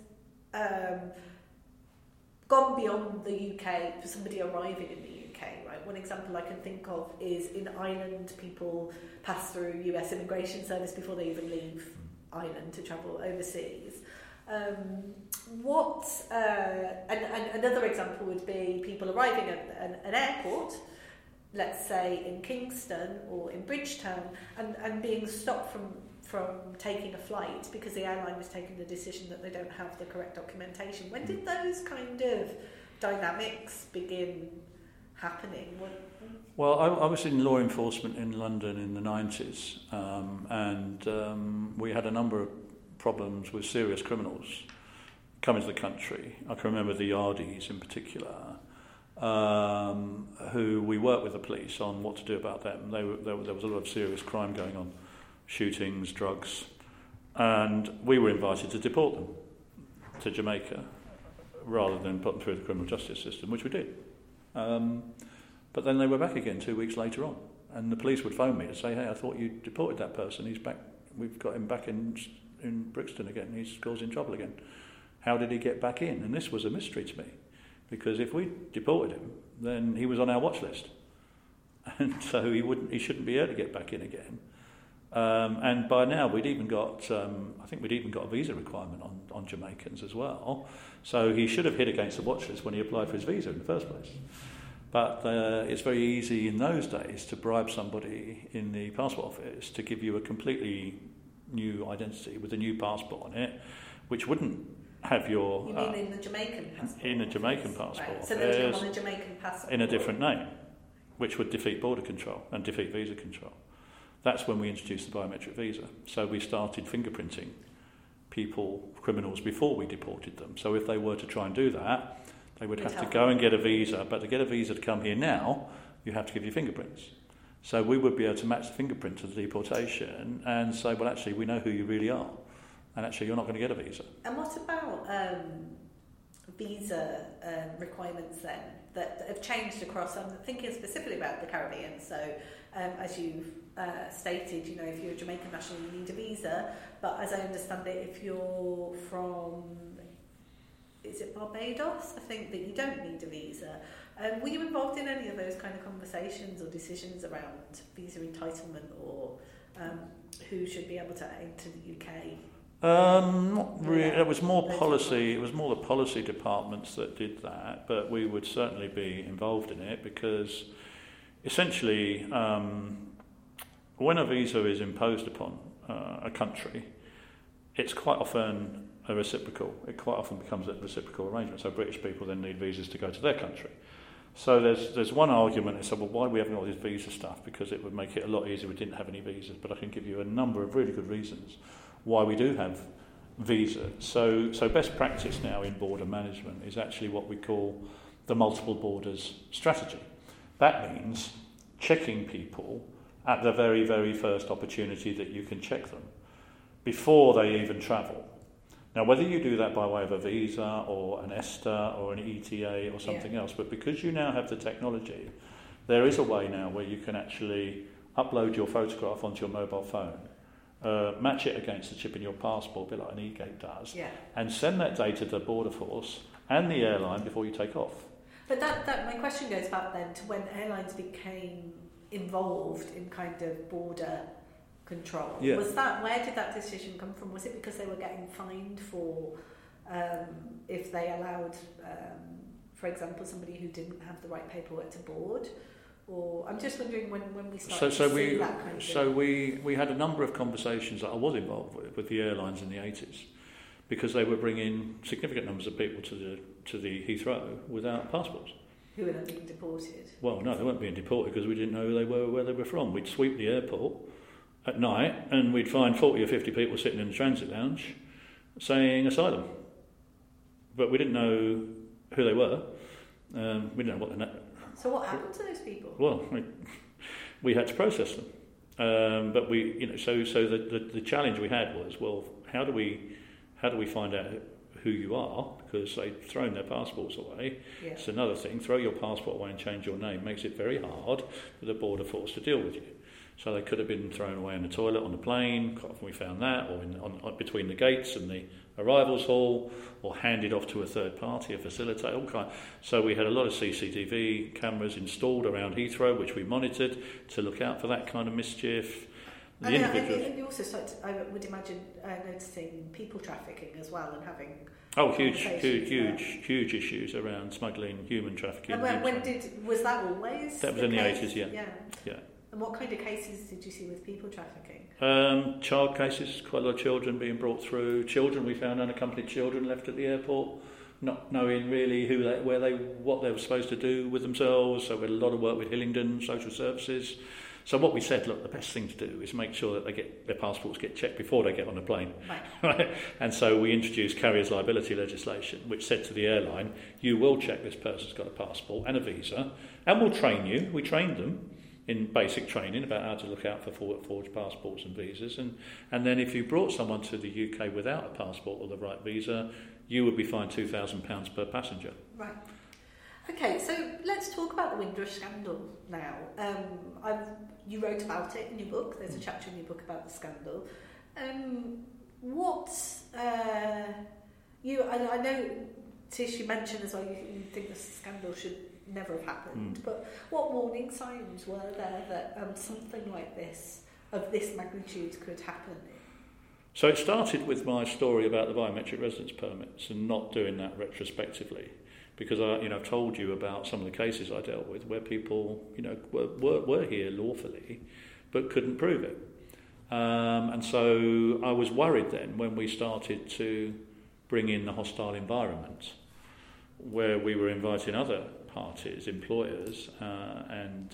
gone beyond the UK for somebody arriving in the UK, right? One example I can think of is in Ireland, people pass through US Immigration Service before they even leave Ireland to travel overseas. And another example would be people arriving at an airport, let's say in Kingston or in Bridgetown, and being stopped from taking a flight because the airline was taking the decision that they don't have the correct documentation. When did those kind of dynamics begin happening? Well, I was in law enforcement in London in the 90s, and we had a number of problems with serious criminals coming to the country. I can remember the Yardies in particular, who we worked with the police on what to do about them. There was a lot of serious crime going on, shootings, drugs, and we were invited to deport them to Jamaica rather than put them through the criminal justice system, which we did. But then they were back again 2 weeks later on, and the police would phone me to say, hey, I thought you deported that person, he's back, we've got him back in Brixton again, he's causing trouble again. How did he get back in? And this was a mystery to me, because if we deported him, then he was on our watch list, and so he shouldn't be able to get back in again. And by now we'd even got a visa requirement on Jamaicans as well, so he should have hit against the watch list when he applied for his visa in the first place. But it's very easy in those days to bribe somebody in the passport office to give you a completely new identity with a new passport on it, which wouldn't have your... You mean in the Jamaican passport? In the Jamaican passport. Right. So they would come on a Jamaican passport? In a different name, which would defeat border control and defeat visa control. That's when we introduced the biometric visa. So we started fingerprinting criminals, before we deported them. So if they were to try and do that, they would have to go and get a visa. But to get a visa to come here now, you have to give your fingerprints. So we would be able to match the fingerprint to the deportation and say, well, actually, we know who you really are. And actually, you're not going to get a visa. And what about visa requirements then that have changed across? I'm thinking specifically about the Caribbean. So as you've stated, you know, if you're a Jamaican national, you need a visa. But as I understand it, if you're from, is it Barbados? I think that you don't need a visa. Were you involved in any of those kind of conversations or decisions around visa entitlement or who should be able to enter the UK? Not really. It was more policy. It was more the policy departments that did that, but we would certainly be involved in it because, essentially, when a visa is imposed upon a country, it's quite often a reciprocal. It quite often becomes a reciprocal arrangement. So British people then need visas to go to their country. So there's one argument. They said, well, why do we have all this visa stuff? Because it would make it a lot easier if we didn't have any visas. But I can give you a number of really good reasons why we do have visas. So best practice now in border management is actually what we call the multiple borders strategy. That means checking people at the very, very first opportunity that you can check them before they even travel. Now, whether you do that by way of a visa or an ESTA or an ETA or something else, but because you now have the technology, there is a way now where you can actually upload your photograph onto your mobile phone, match it against the chip in your passport, a bit like an e-gate does, and send that data to the border force and the airline before you take off. But that my question goes back then to when airlines became involved in kind of border control. Yeah. Where did that decision come from? Was it because they were getting fined for if they allowed, for example, somebody who didn't have the right paperwork to board? Or I'm just wondering when we started to see that kind of thing. So we had a number of conversations that I was involved with the airlines in the 80s, because they were bringing significant numbers of people to the Heathrow without passports. Who were then being deported? Well, no, they weren't being deported because we didn't know who they were or where they were from. We'd sweep the airport at night and we'd find 40 or 50 people sitting in the transit lounge saying asylum. But we didn't know who they were. We didn't know what they. So what happened to those people? Well, we had to process them. But we, so the challenge we had was, well, how do we find out who you are? Because they'd thrown their passports away. Yeah. It's another thing. Throw your passport away and change your name makes it very hard for the border force to deal with you. So they could have been thrown away in the toilet on the plane. Quite often we found that, or on between the gates and the arrivals hall, or handed off to a third party, a facilitator, all kind. So we had a lot of CCTV cameras installed around Heathrow, which we monitored to look out for that kind of mischief. And you also started, I would imagine, noticing people trafficking as well, and having huge issues around smuggling, human trafficking. And was that always? That was in the 80s, yeah. And what kind of cases did you see with people trafficking? Child cases, quite a lot of children being brought through. Children, we found unaccompanied children left at the airport, not knowing really what they were supposed to do with themselves. So we had a lot of work with Hillingdon Social Services. So what we said, look, the best thing to do is make sure that their passports get checked before they get on the plane. Right. And so we introduced carriers liability legislation, which said to the airline, you will check this person's got a passport and a visa, and we'll train you. We trained them in basic training about how to look out for forged passports and visas. And then if you brought someone to the UK without a passport or the right visa, you would be fined £2,000 per passenger. Right. Okay, so let's talk about the Windrush scandal now. You wrote about it in your book. There's a chapter in your book about the scandal. I know, Tish, you mentioned as well you think the scandal should never have happened, but what warning signs were there that something like this, of this magnitude, could happen? So it started with my story about the biometric residence permits and not doing that retrospectively, because I've told you about some of the cases I dealt with where people were here lawfully but couldn't prove it, and so I was worried then when we started to bring in the hostile environment, where we were inviting other parties, employers, and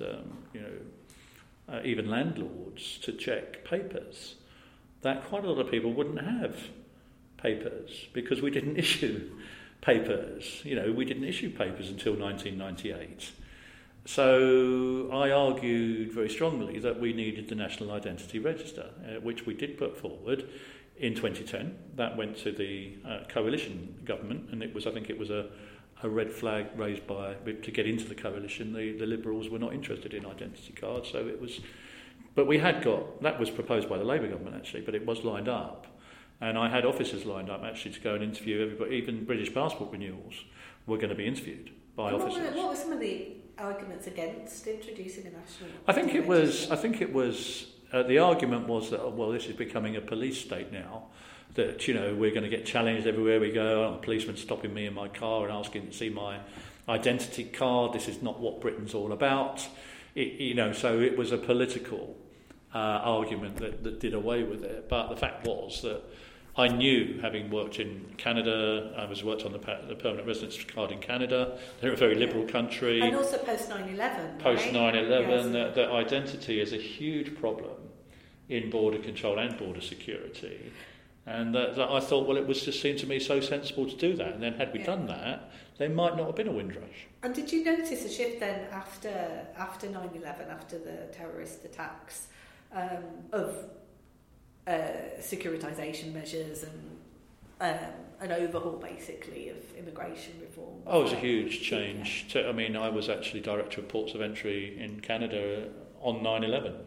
even landlords to check papers, that quite a lot of people wouldn't have papers because we didn't issue papers. We didn't issue papers until 1998. So I argued very strongly that we needed the National Identity Register, which we did put forward in 2010. That went to the coalition government, and I think it was a red flag raised to get into the coalition. The Liberals were not interested in identity cards, so it was. But we had that was proposed by the Labour government actually, but it was lined up, and I had officers lined up actually to go and interview everybody. Even British passport renewals were going to be interviewed by officers. What were some of the arguments against introducing a national? I think it was. The argument was that this is becoming a police state now. That we're going to get challenged everywhere we go. A policeman stopping me in my car and asking to see my identity card. This is not what Britain's all about. So it was a political argument that did away with it. But the fact was that I knew, having worked in Canada, worked on the permanent residence card in Canada. They're a very liberal country. And also post 9/11. Post 9/11, yes. that identity is a huge problem in border control and border security. And that I thought, it was just seemed to me so sensible to do that. And then had we done that, there might not have been a Windrush. And did you notice a shift then after 9/11, after the terrorist attacks, of securitisation measures and an overhaul, basically, of immigration reform? Oh, it was a huge change. I was actually Director of Ports of Entry in Canada on 9/11.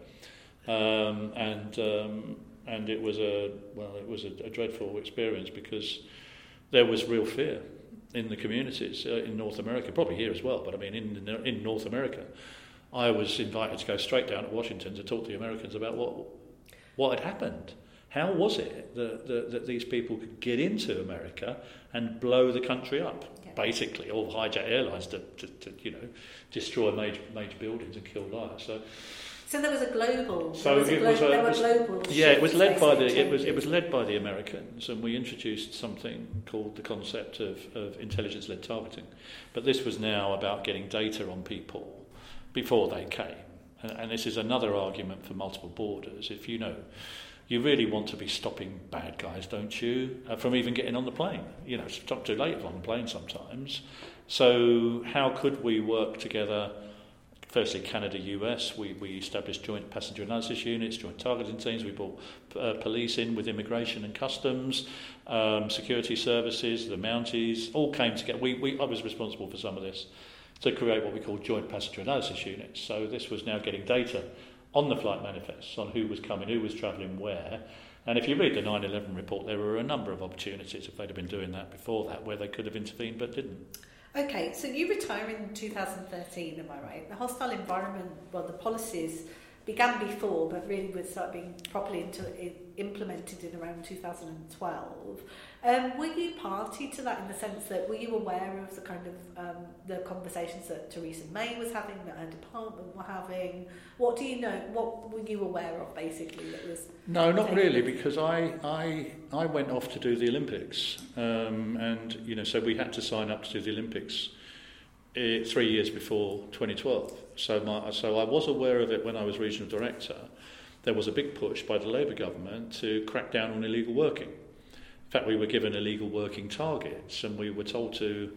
And it was a dreadful experience because there was real fear in the communities in North America, probably here as well. But in North America, I was invited to go straight down to Washington to talk to the Americans about what had happened. How was it that these people could get into America and blow the country up, basically, or hijack airlines to destroy major buildings and kill lives? So there was a global. It was led by the Americans, and we introduced something called the concept of intelligence-led targeting. But this was now about getting data on people before they came, and this is another argument for multiple borders. If you really want to be stopping bad guys, don't you, from even getting on the plane? It's not too late on the plane sometimes. So how could we work together? Firstly, Canada-US, we established joint passenger analysis units, joint targeting teams. We brought police in with immigration and customs, security services, the Mounties, all came together. I was responsible for some of this to create what we call joint passenger analysis units. So this was now getting data on the flight manifests, on who was coming, who was travelling where. And if you read the 9/11 report, there were a number of opportunities, if they'd have been doing that before that, where they could have intervened but didn't. Okay, so you retire in 2013, am I right? The hostile environment, well, the policies began before, but really would start being properly implemented in around 2012. Were you party to that in the sense that were you aware of the kind of the conversations that Theresa May was having, that her department were having? What do you know? What were you aware of basically that was? No, not really, because I went off to do the Olympics, and so we had to sign up to do the Olympics 3 years before 2012. So I was aware of it when I was regional director. There was a big push by the Labour government to crack down on illegal working. In fact, we were given illegal working targets, and we were told to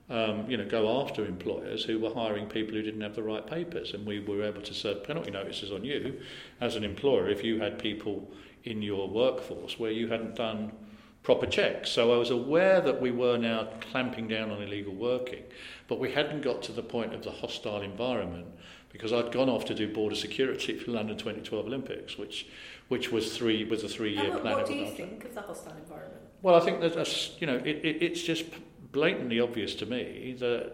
go after employers who were hiring people who didn't have the right papers, and we were able to serve penalty notices on you as an employer if you had people in your workforce where you hadn't done proper checks. So I was aware that we were now clamping down on illegal working, but we hadn't got to the point of the hostile environment, because I'd gone off to do border security for London 2012 Olympics, which was a 3-year plan. What do you think of the hostile environment? Well, I think that it's just blatantly obvious to me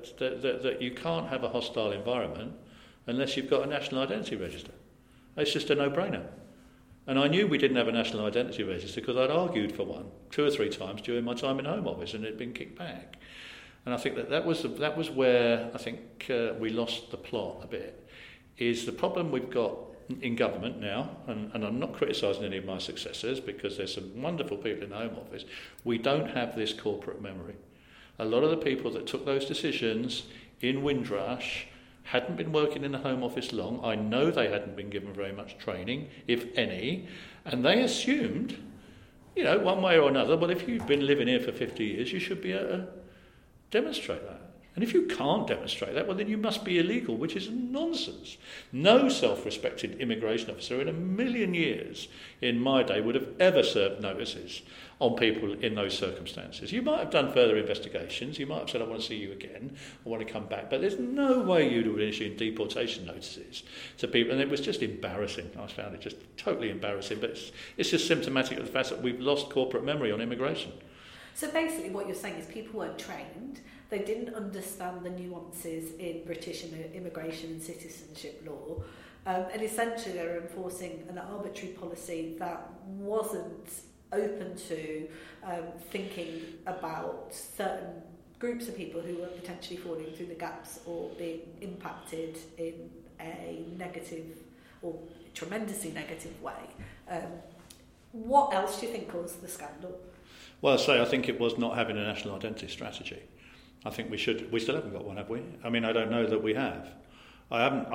that you can't have a hostile environment unless you've got a national identity register. It's just a no-brainer. And I knew we didn't have a national identity register because I'd argued for one 2 or 3 times during my time in Home Office, and it had been kicked back. And I think that was where I think we lost the plot a bit. Is the problem we've got in government now, and I'm not criticising any of my successors because there's some wonderful people in the Home Office, we don't have this corporate memory. A lot of the people that took those decisions in Windrush hadn't been working in the Home Office long. I know they hadn't been given very much training, if any, and they assumed, one way or another, well, if you've been living here for 50 years, you should be able to demonstrate that. And if you can't demonstrate that, well, then you must be illegal, which is nonsense. No self-respected immigration officer in a million years in my day would have ever served notices on people in those circumstances. You might have done further investigations. You might have said, I want to see you again. I want to come back. But there's no way you'd have issued deportation notices to people. And it was just embarrassing. I found it just totally embarrassing. But it's just symptomatic of the fact that we've lost corporate memory on immigration. So basically what you're saying is people weren't trained. They didn't understand the nuances in British immigration and citizenship law. And essentially they were enforcing an arbitrary policy that wasn't open to thinking about certain groups of people who were potentially falling through the gaps or being impacted in a negative or tremendously negative way. What else do you think caused the scandal? Well, I think it was not having a national identity strategy. I think we still haven't got one, have we? I mean, I don't know that we have. I've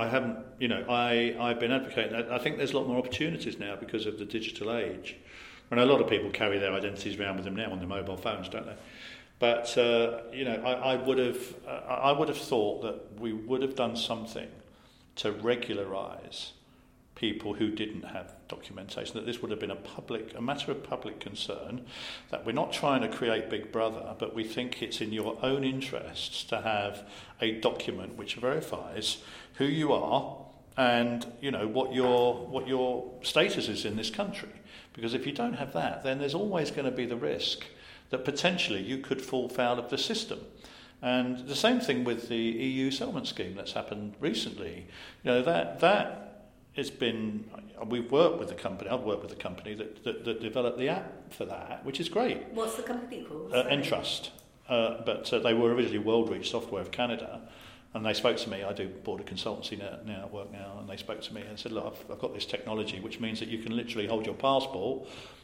been advocating that. I think there's a lot more opportunities now because of the digital age. And a lot of people carry their identities around with them now on their mobile phones, don't they? But, I would have thought that we would have done something to regularise people who didn't have documentation, that this would have been a matter of public concern, that we're not trying to create Big Brother, but we think it's in your own interests to have a document which verifies who you are and, what your status is in this country. Because if you don't have that, then there's always going to be the risk that potentially you could fall foul of the system. And the same thing with the EU settlement scheme that's happened recently. That it's been, we've worked with the company, I've worked with the company that developed the app for that, which is great. What's the company called? Entrust. But they were originally WorldReach Software of Canada, and they spoke to me. I do border consultancy work now, and they spoke to me and said, look, I've got this technology, which means that you can literally hold your passport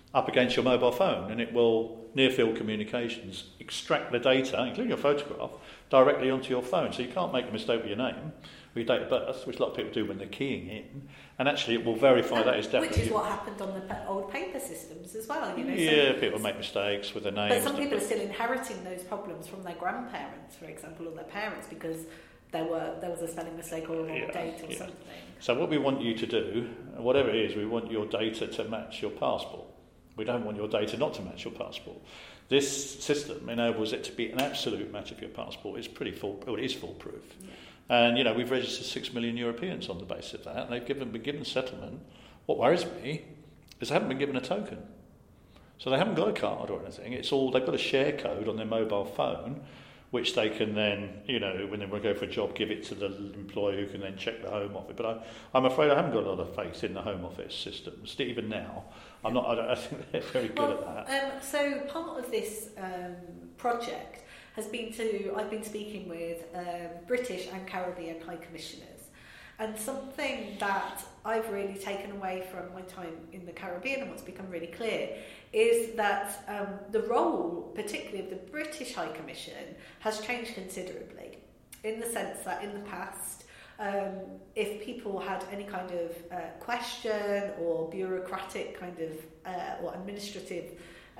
up against your mobile phone, and it will, near-field communications, extract the data, including your photograph, directly onto your phone. So you can't make a mistake with your name, or your date of birth, which a lot of people do when they're keying in, and actually it will verify that is definitely... Which is what happened on the old paper systems as well, you know. Yeah, so, people make mistakes with their names. But some people are still inheriting those problems from their grandparents, for example, or their parents, because there was a spelling mistake or a wrong date or something. So what we want you to do, whatever it is, we want your data to match your passport. We don't want your data not to match your passport. This system enables it to be an absolute match of your passport. It's it is foolproof. Yeah. And, you know, we've registered 6 million Europeans on the basis of that, and they've been given settlement. What worries me is they haven't been given a token. So they haven't got a card or anything. It's all, they've got a share code on their mobile phone, which they can then, you know, when they want to go for a job, give it to the employer who can then check the Home Office. But I'm afraid I haven't got a lot of faith in the Home Office systems. Even now, I think they're very good at that. So part of this project has been I've been speaking with British and Caribbean High Commissioners, and something that I've really taken away from my time in the Caribbean and what's become really clear is that the role, particularly of the British High Commission, has changed considerably, in the sense that in the past, if people had any kind of question or bureaucratic kind of or administrative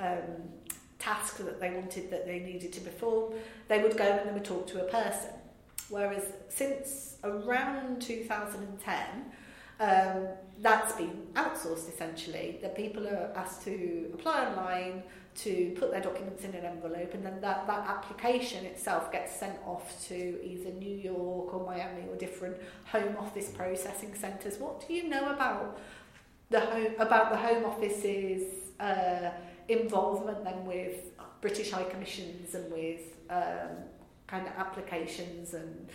task that they needed to perform, they would go and they would talk to a person. Whereas since around 2010, that's been outsourced essentially, that people are asked to apply online, to put their documents in an envelope, and then that application itself gets sent off to either New York or Miami or different Home Office processing centres. What do you know about the Home Office's involvement then with British High Commissions and with kind of applications and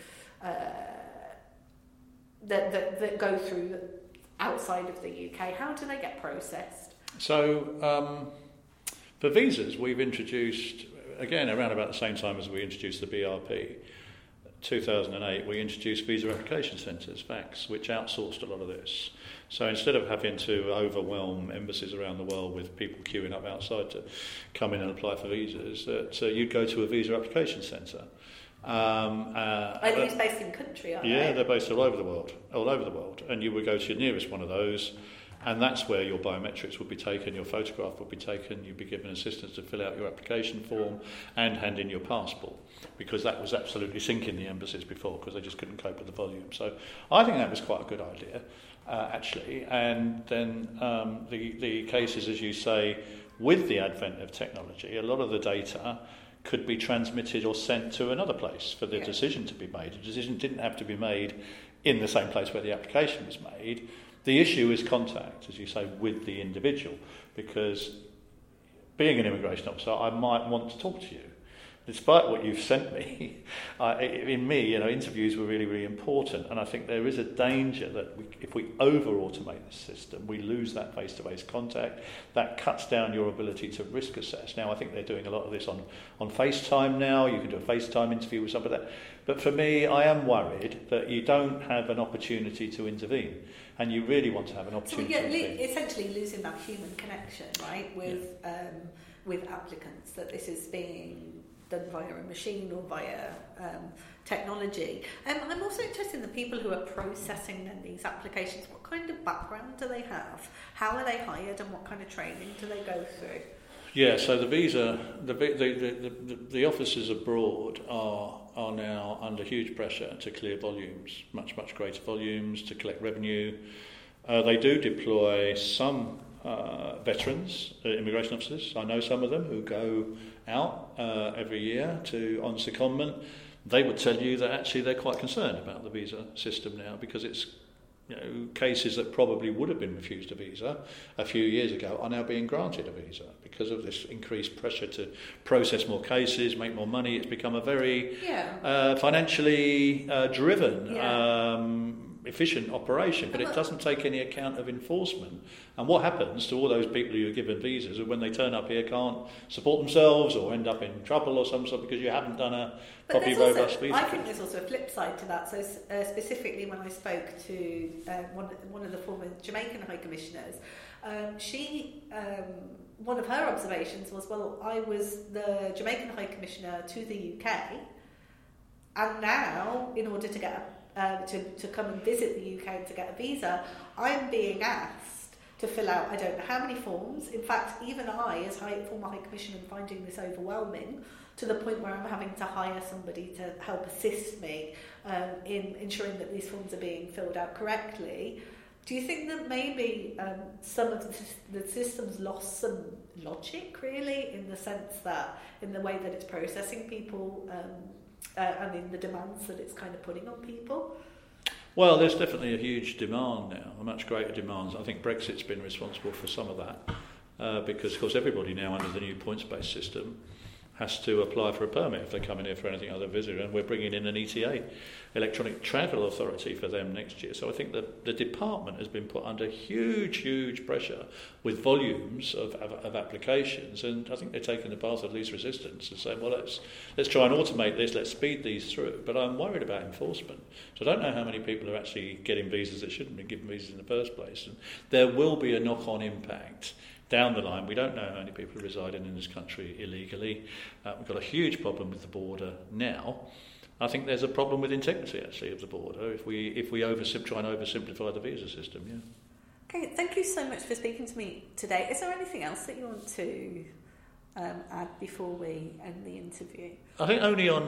that go through outside of the UK? How do they get processed? So for visas, we've introduced, again, around about the same time as we introduced the BRP, 2008, we introduced visa application centres, VACs, which outsourced a lot of this. So instead of having to overwhelm embassies around the world with people queuing up outside to come in and apply for visas, you'd go to a visa application centre. Are these based in country, are they? Yeah, they're based all over the world. And you would go to your nearest one of those, and that's where your biometrics would be taken, your photograph would be taken, you'd be given assistance to fill out your application form and hand in your passport, because that was absolutely sinking the embassies before, because they just couldn't cope with the volume. So I think that was quite a good idea, actually. And then the cases, as you say, with the advent of technology, a lot of the data could be transmitted or sent to another place for the decision to be made. The decision didn't have to be made in the same place where the application was made. The issue is contact, as you say, with the individual, because being an immigration officer, I might want to talk to you. Despite what you've sent me, interviews were really, really important, and I think there is a danger that if we over-automate the system, we lose that face-to-face contact. That cuts down your ability to risk assess. Now, I think they're doing a lot of this on FaceTime now. You can do a FaceTime interview with somebody. But for me, I am worried that you don't have an opportunity to intervene, and you really want to have an opportunity to intervene. Essentially losing that human connection, right, with applicants, that this is being done via a machine or via technology. I'm also interested in the people who are processing these applications. What kind of background do they have? How are they hired, and what kind of training do they go through? Yeah, so the officers abroad are now under huge pressure to clear volumes, much greater volumes, to collect revenue. They do deploy some veterans, immigration officers. I know some of them who go out every year on secondment. They would tell you that actually they're quite concerned about the visa system now, because it's, you know, cases that probably would have been refused a visa a few years ago are now being granted a visa because of this increased pressure to process more cases, make more money. It's become a very financially driven efficient operation, but it doesn't take any account of enforcement. And what happens to all those people who are given visas and when they turn up here can't support themselves or end up in trouble or some sort because you haven't done a properly robust visa? I think there's also a flip side to that. So specifically when I spoke to one of the former Jamaican High Commissioners, one of her observations was, well, I was the Jamaican High Commissioner to the UK, and now in order to get to come and visit the UK and to get a visa, I'm being asked to fill out I don't know how many forms. In fact, even I, as former High Commissioner, am finding this overwhelming to the point where I'm having to hire somebody to help assist me in ensuring that these forms are being filled out correctly. Do you think that maybe some of the system's lost some logic, really, in the sense that, in the way that it's processing people and in the demands that it's kind of putting on people? Well, there's definitely a huge demand now, a much greater demand. I think Brexit's been responsible for some of that because, of course, everybody now under the new points-based system has to apply for a permit if they come in here for anything other than visitor, and we're bringing in an ETA, Electronic Travel Authority, for them next year. So I think that the department has been put under huge pressure with volumes of applications, and I think they're taking the path of least resistance and saying, well, let's try and automate this, let's speed these through. But I'm worried about enforcement. So I don't know how many people are actually getting visas that shouldn't be given visas in the first place, and there will be a knock-on impact down the line. We don't know how many people are residing in this country illegally. We've got a huge problem with the border now. I think there's a problem with integrity, actually, of the border if we try and oversimplify the visa system. Yeah. Okay, thank you so much for speaking to me today. Is there anything else that you want to add before we end the interview? I think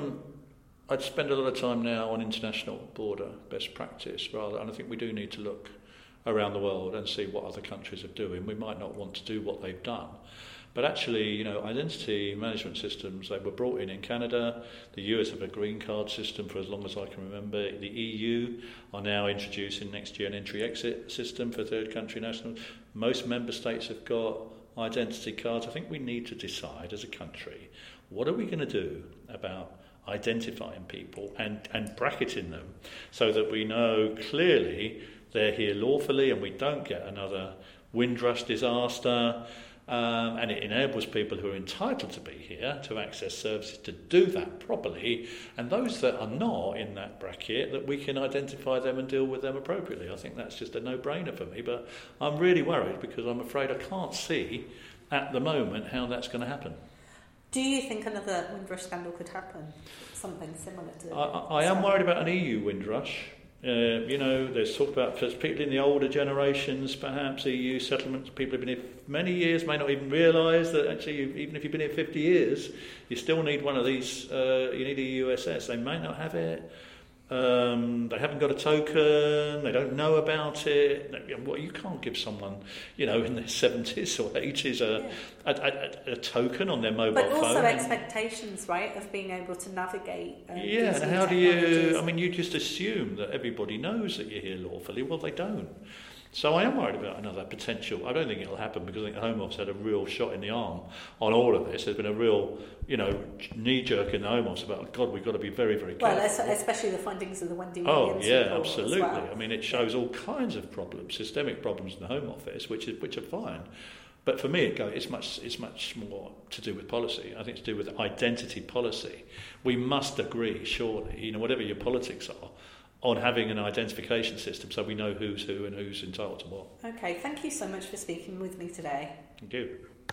I'd spend a lot of time now on international border best practice rather, and I think we do need to look around the world and see what other countries are doing. We might not want to do what they've done, but actually, identity management systems, they were brought in Canada. The US have a green card system for as long as I can remember. The EU are now introducing next year an entry-exit system for third country nationals. Most member states have got identity cards. I think we need to decide as a country, what are we going to do about identifying people and bracketing them so that we know clearly they're here lawfully and we don't get another Windrush disaster, and it enables people who are entitled to be here to access services to do that properly, and those that are not in that bracket, that we can identify them and deal with them appropriately. I think that's just a no-brainer for me, but I'm really worried because I'm afraid I can't see at the moment how that's going to happen. Do you think another Windrush scandal could happen? Something similar to... I am worried about an EU Windrush. There's talk about, particularly in the older generations, perhaps EU settlements. People have been here for many years, may not even realise that actually, even if you've been here 50 years, you still need one of these. You need a USS. They may not have it. They haven't got a token. They don't know about it. Well, you can't give someone, in their 70s or 80s a token on their mobile phone. But also expectations, right, of being able to navigate. And how do you? I mean, you just assume that everybody knows that you're here lawfully. Well, they don't. So I am worried about another potential. I don't think it'll happen because I think the Home Office had a real shot in the arm on all of this. There's been a real, knee-jerk in the Home Office about, God, we've got to be very, very careful. Well, especially the findings of the Wendy Williams report absolutely. As well. I mean, it shows all kinds of problems, systemic problems in the Home Office, which are fine. But for me, it's much more to do with policy. I think it's to do with identity policy. We must agree, surely, whatever your politics are, on having an identification system so we know who's who and who's entitled to what. Okay, thank you so much for speaking with me today. Thank you.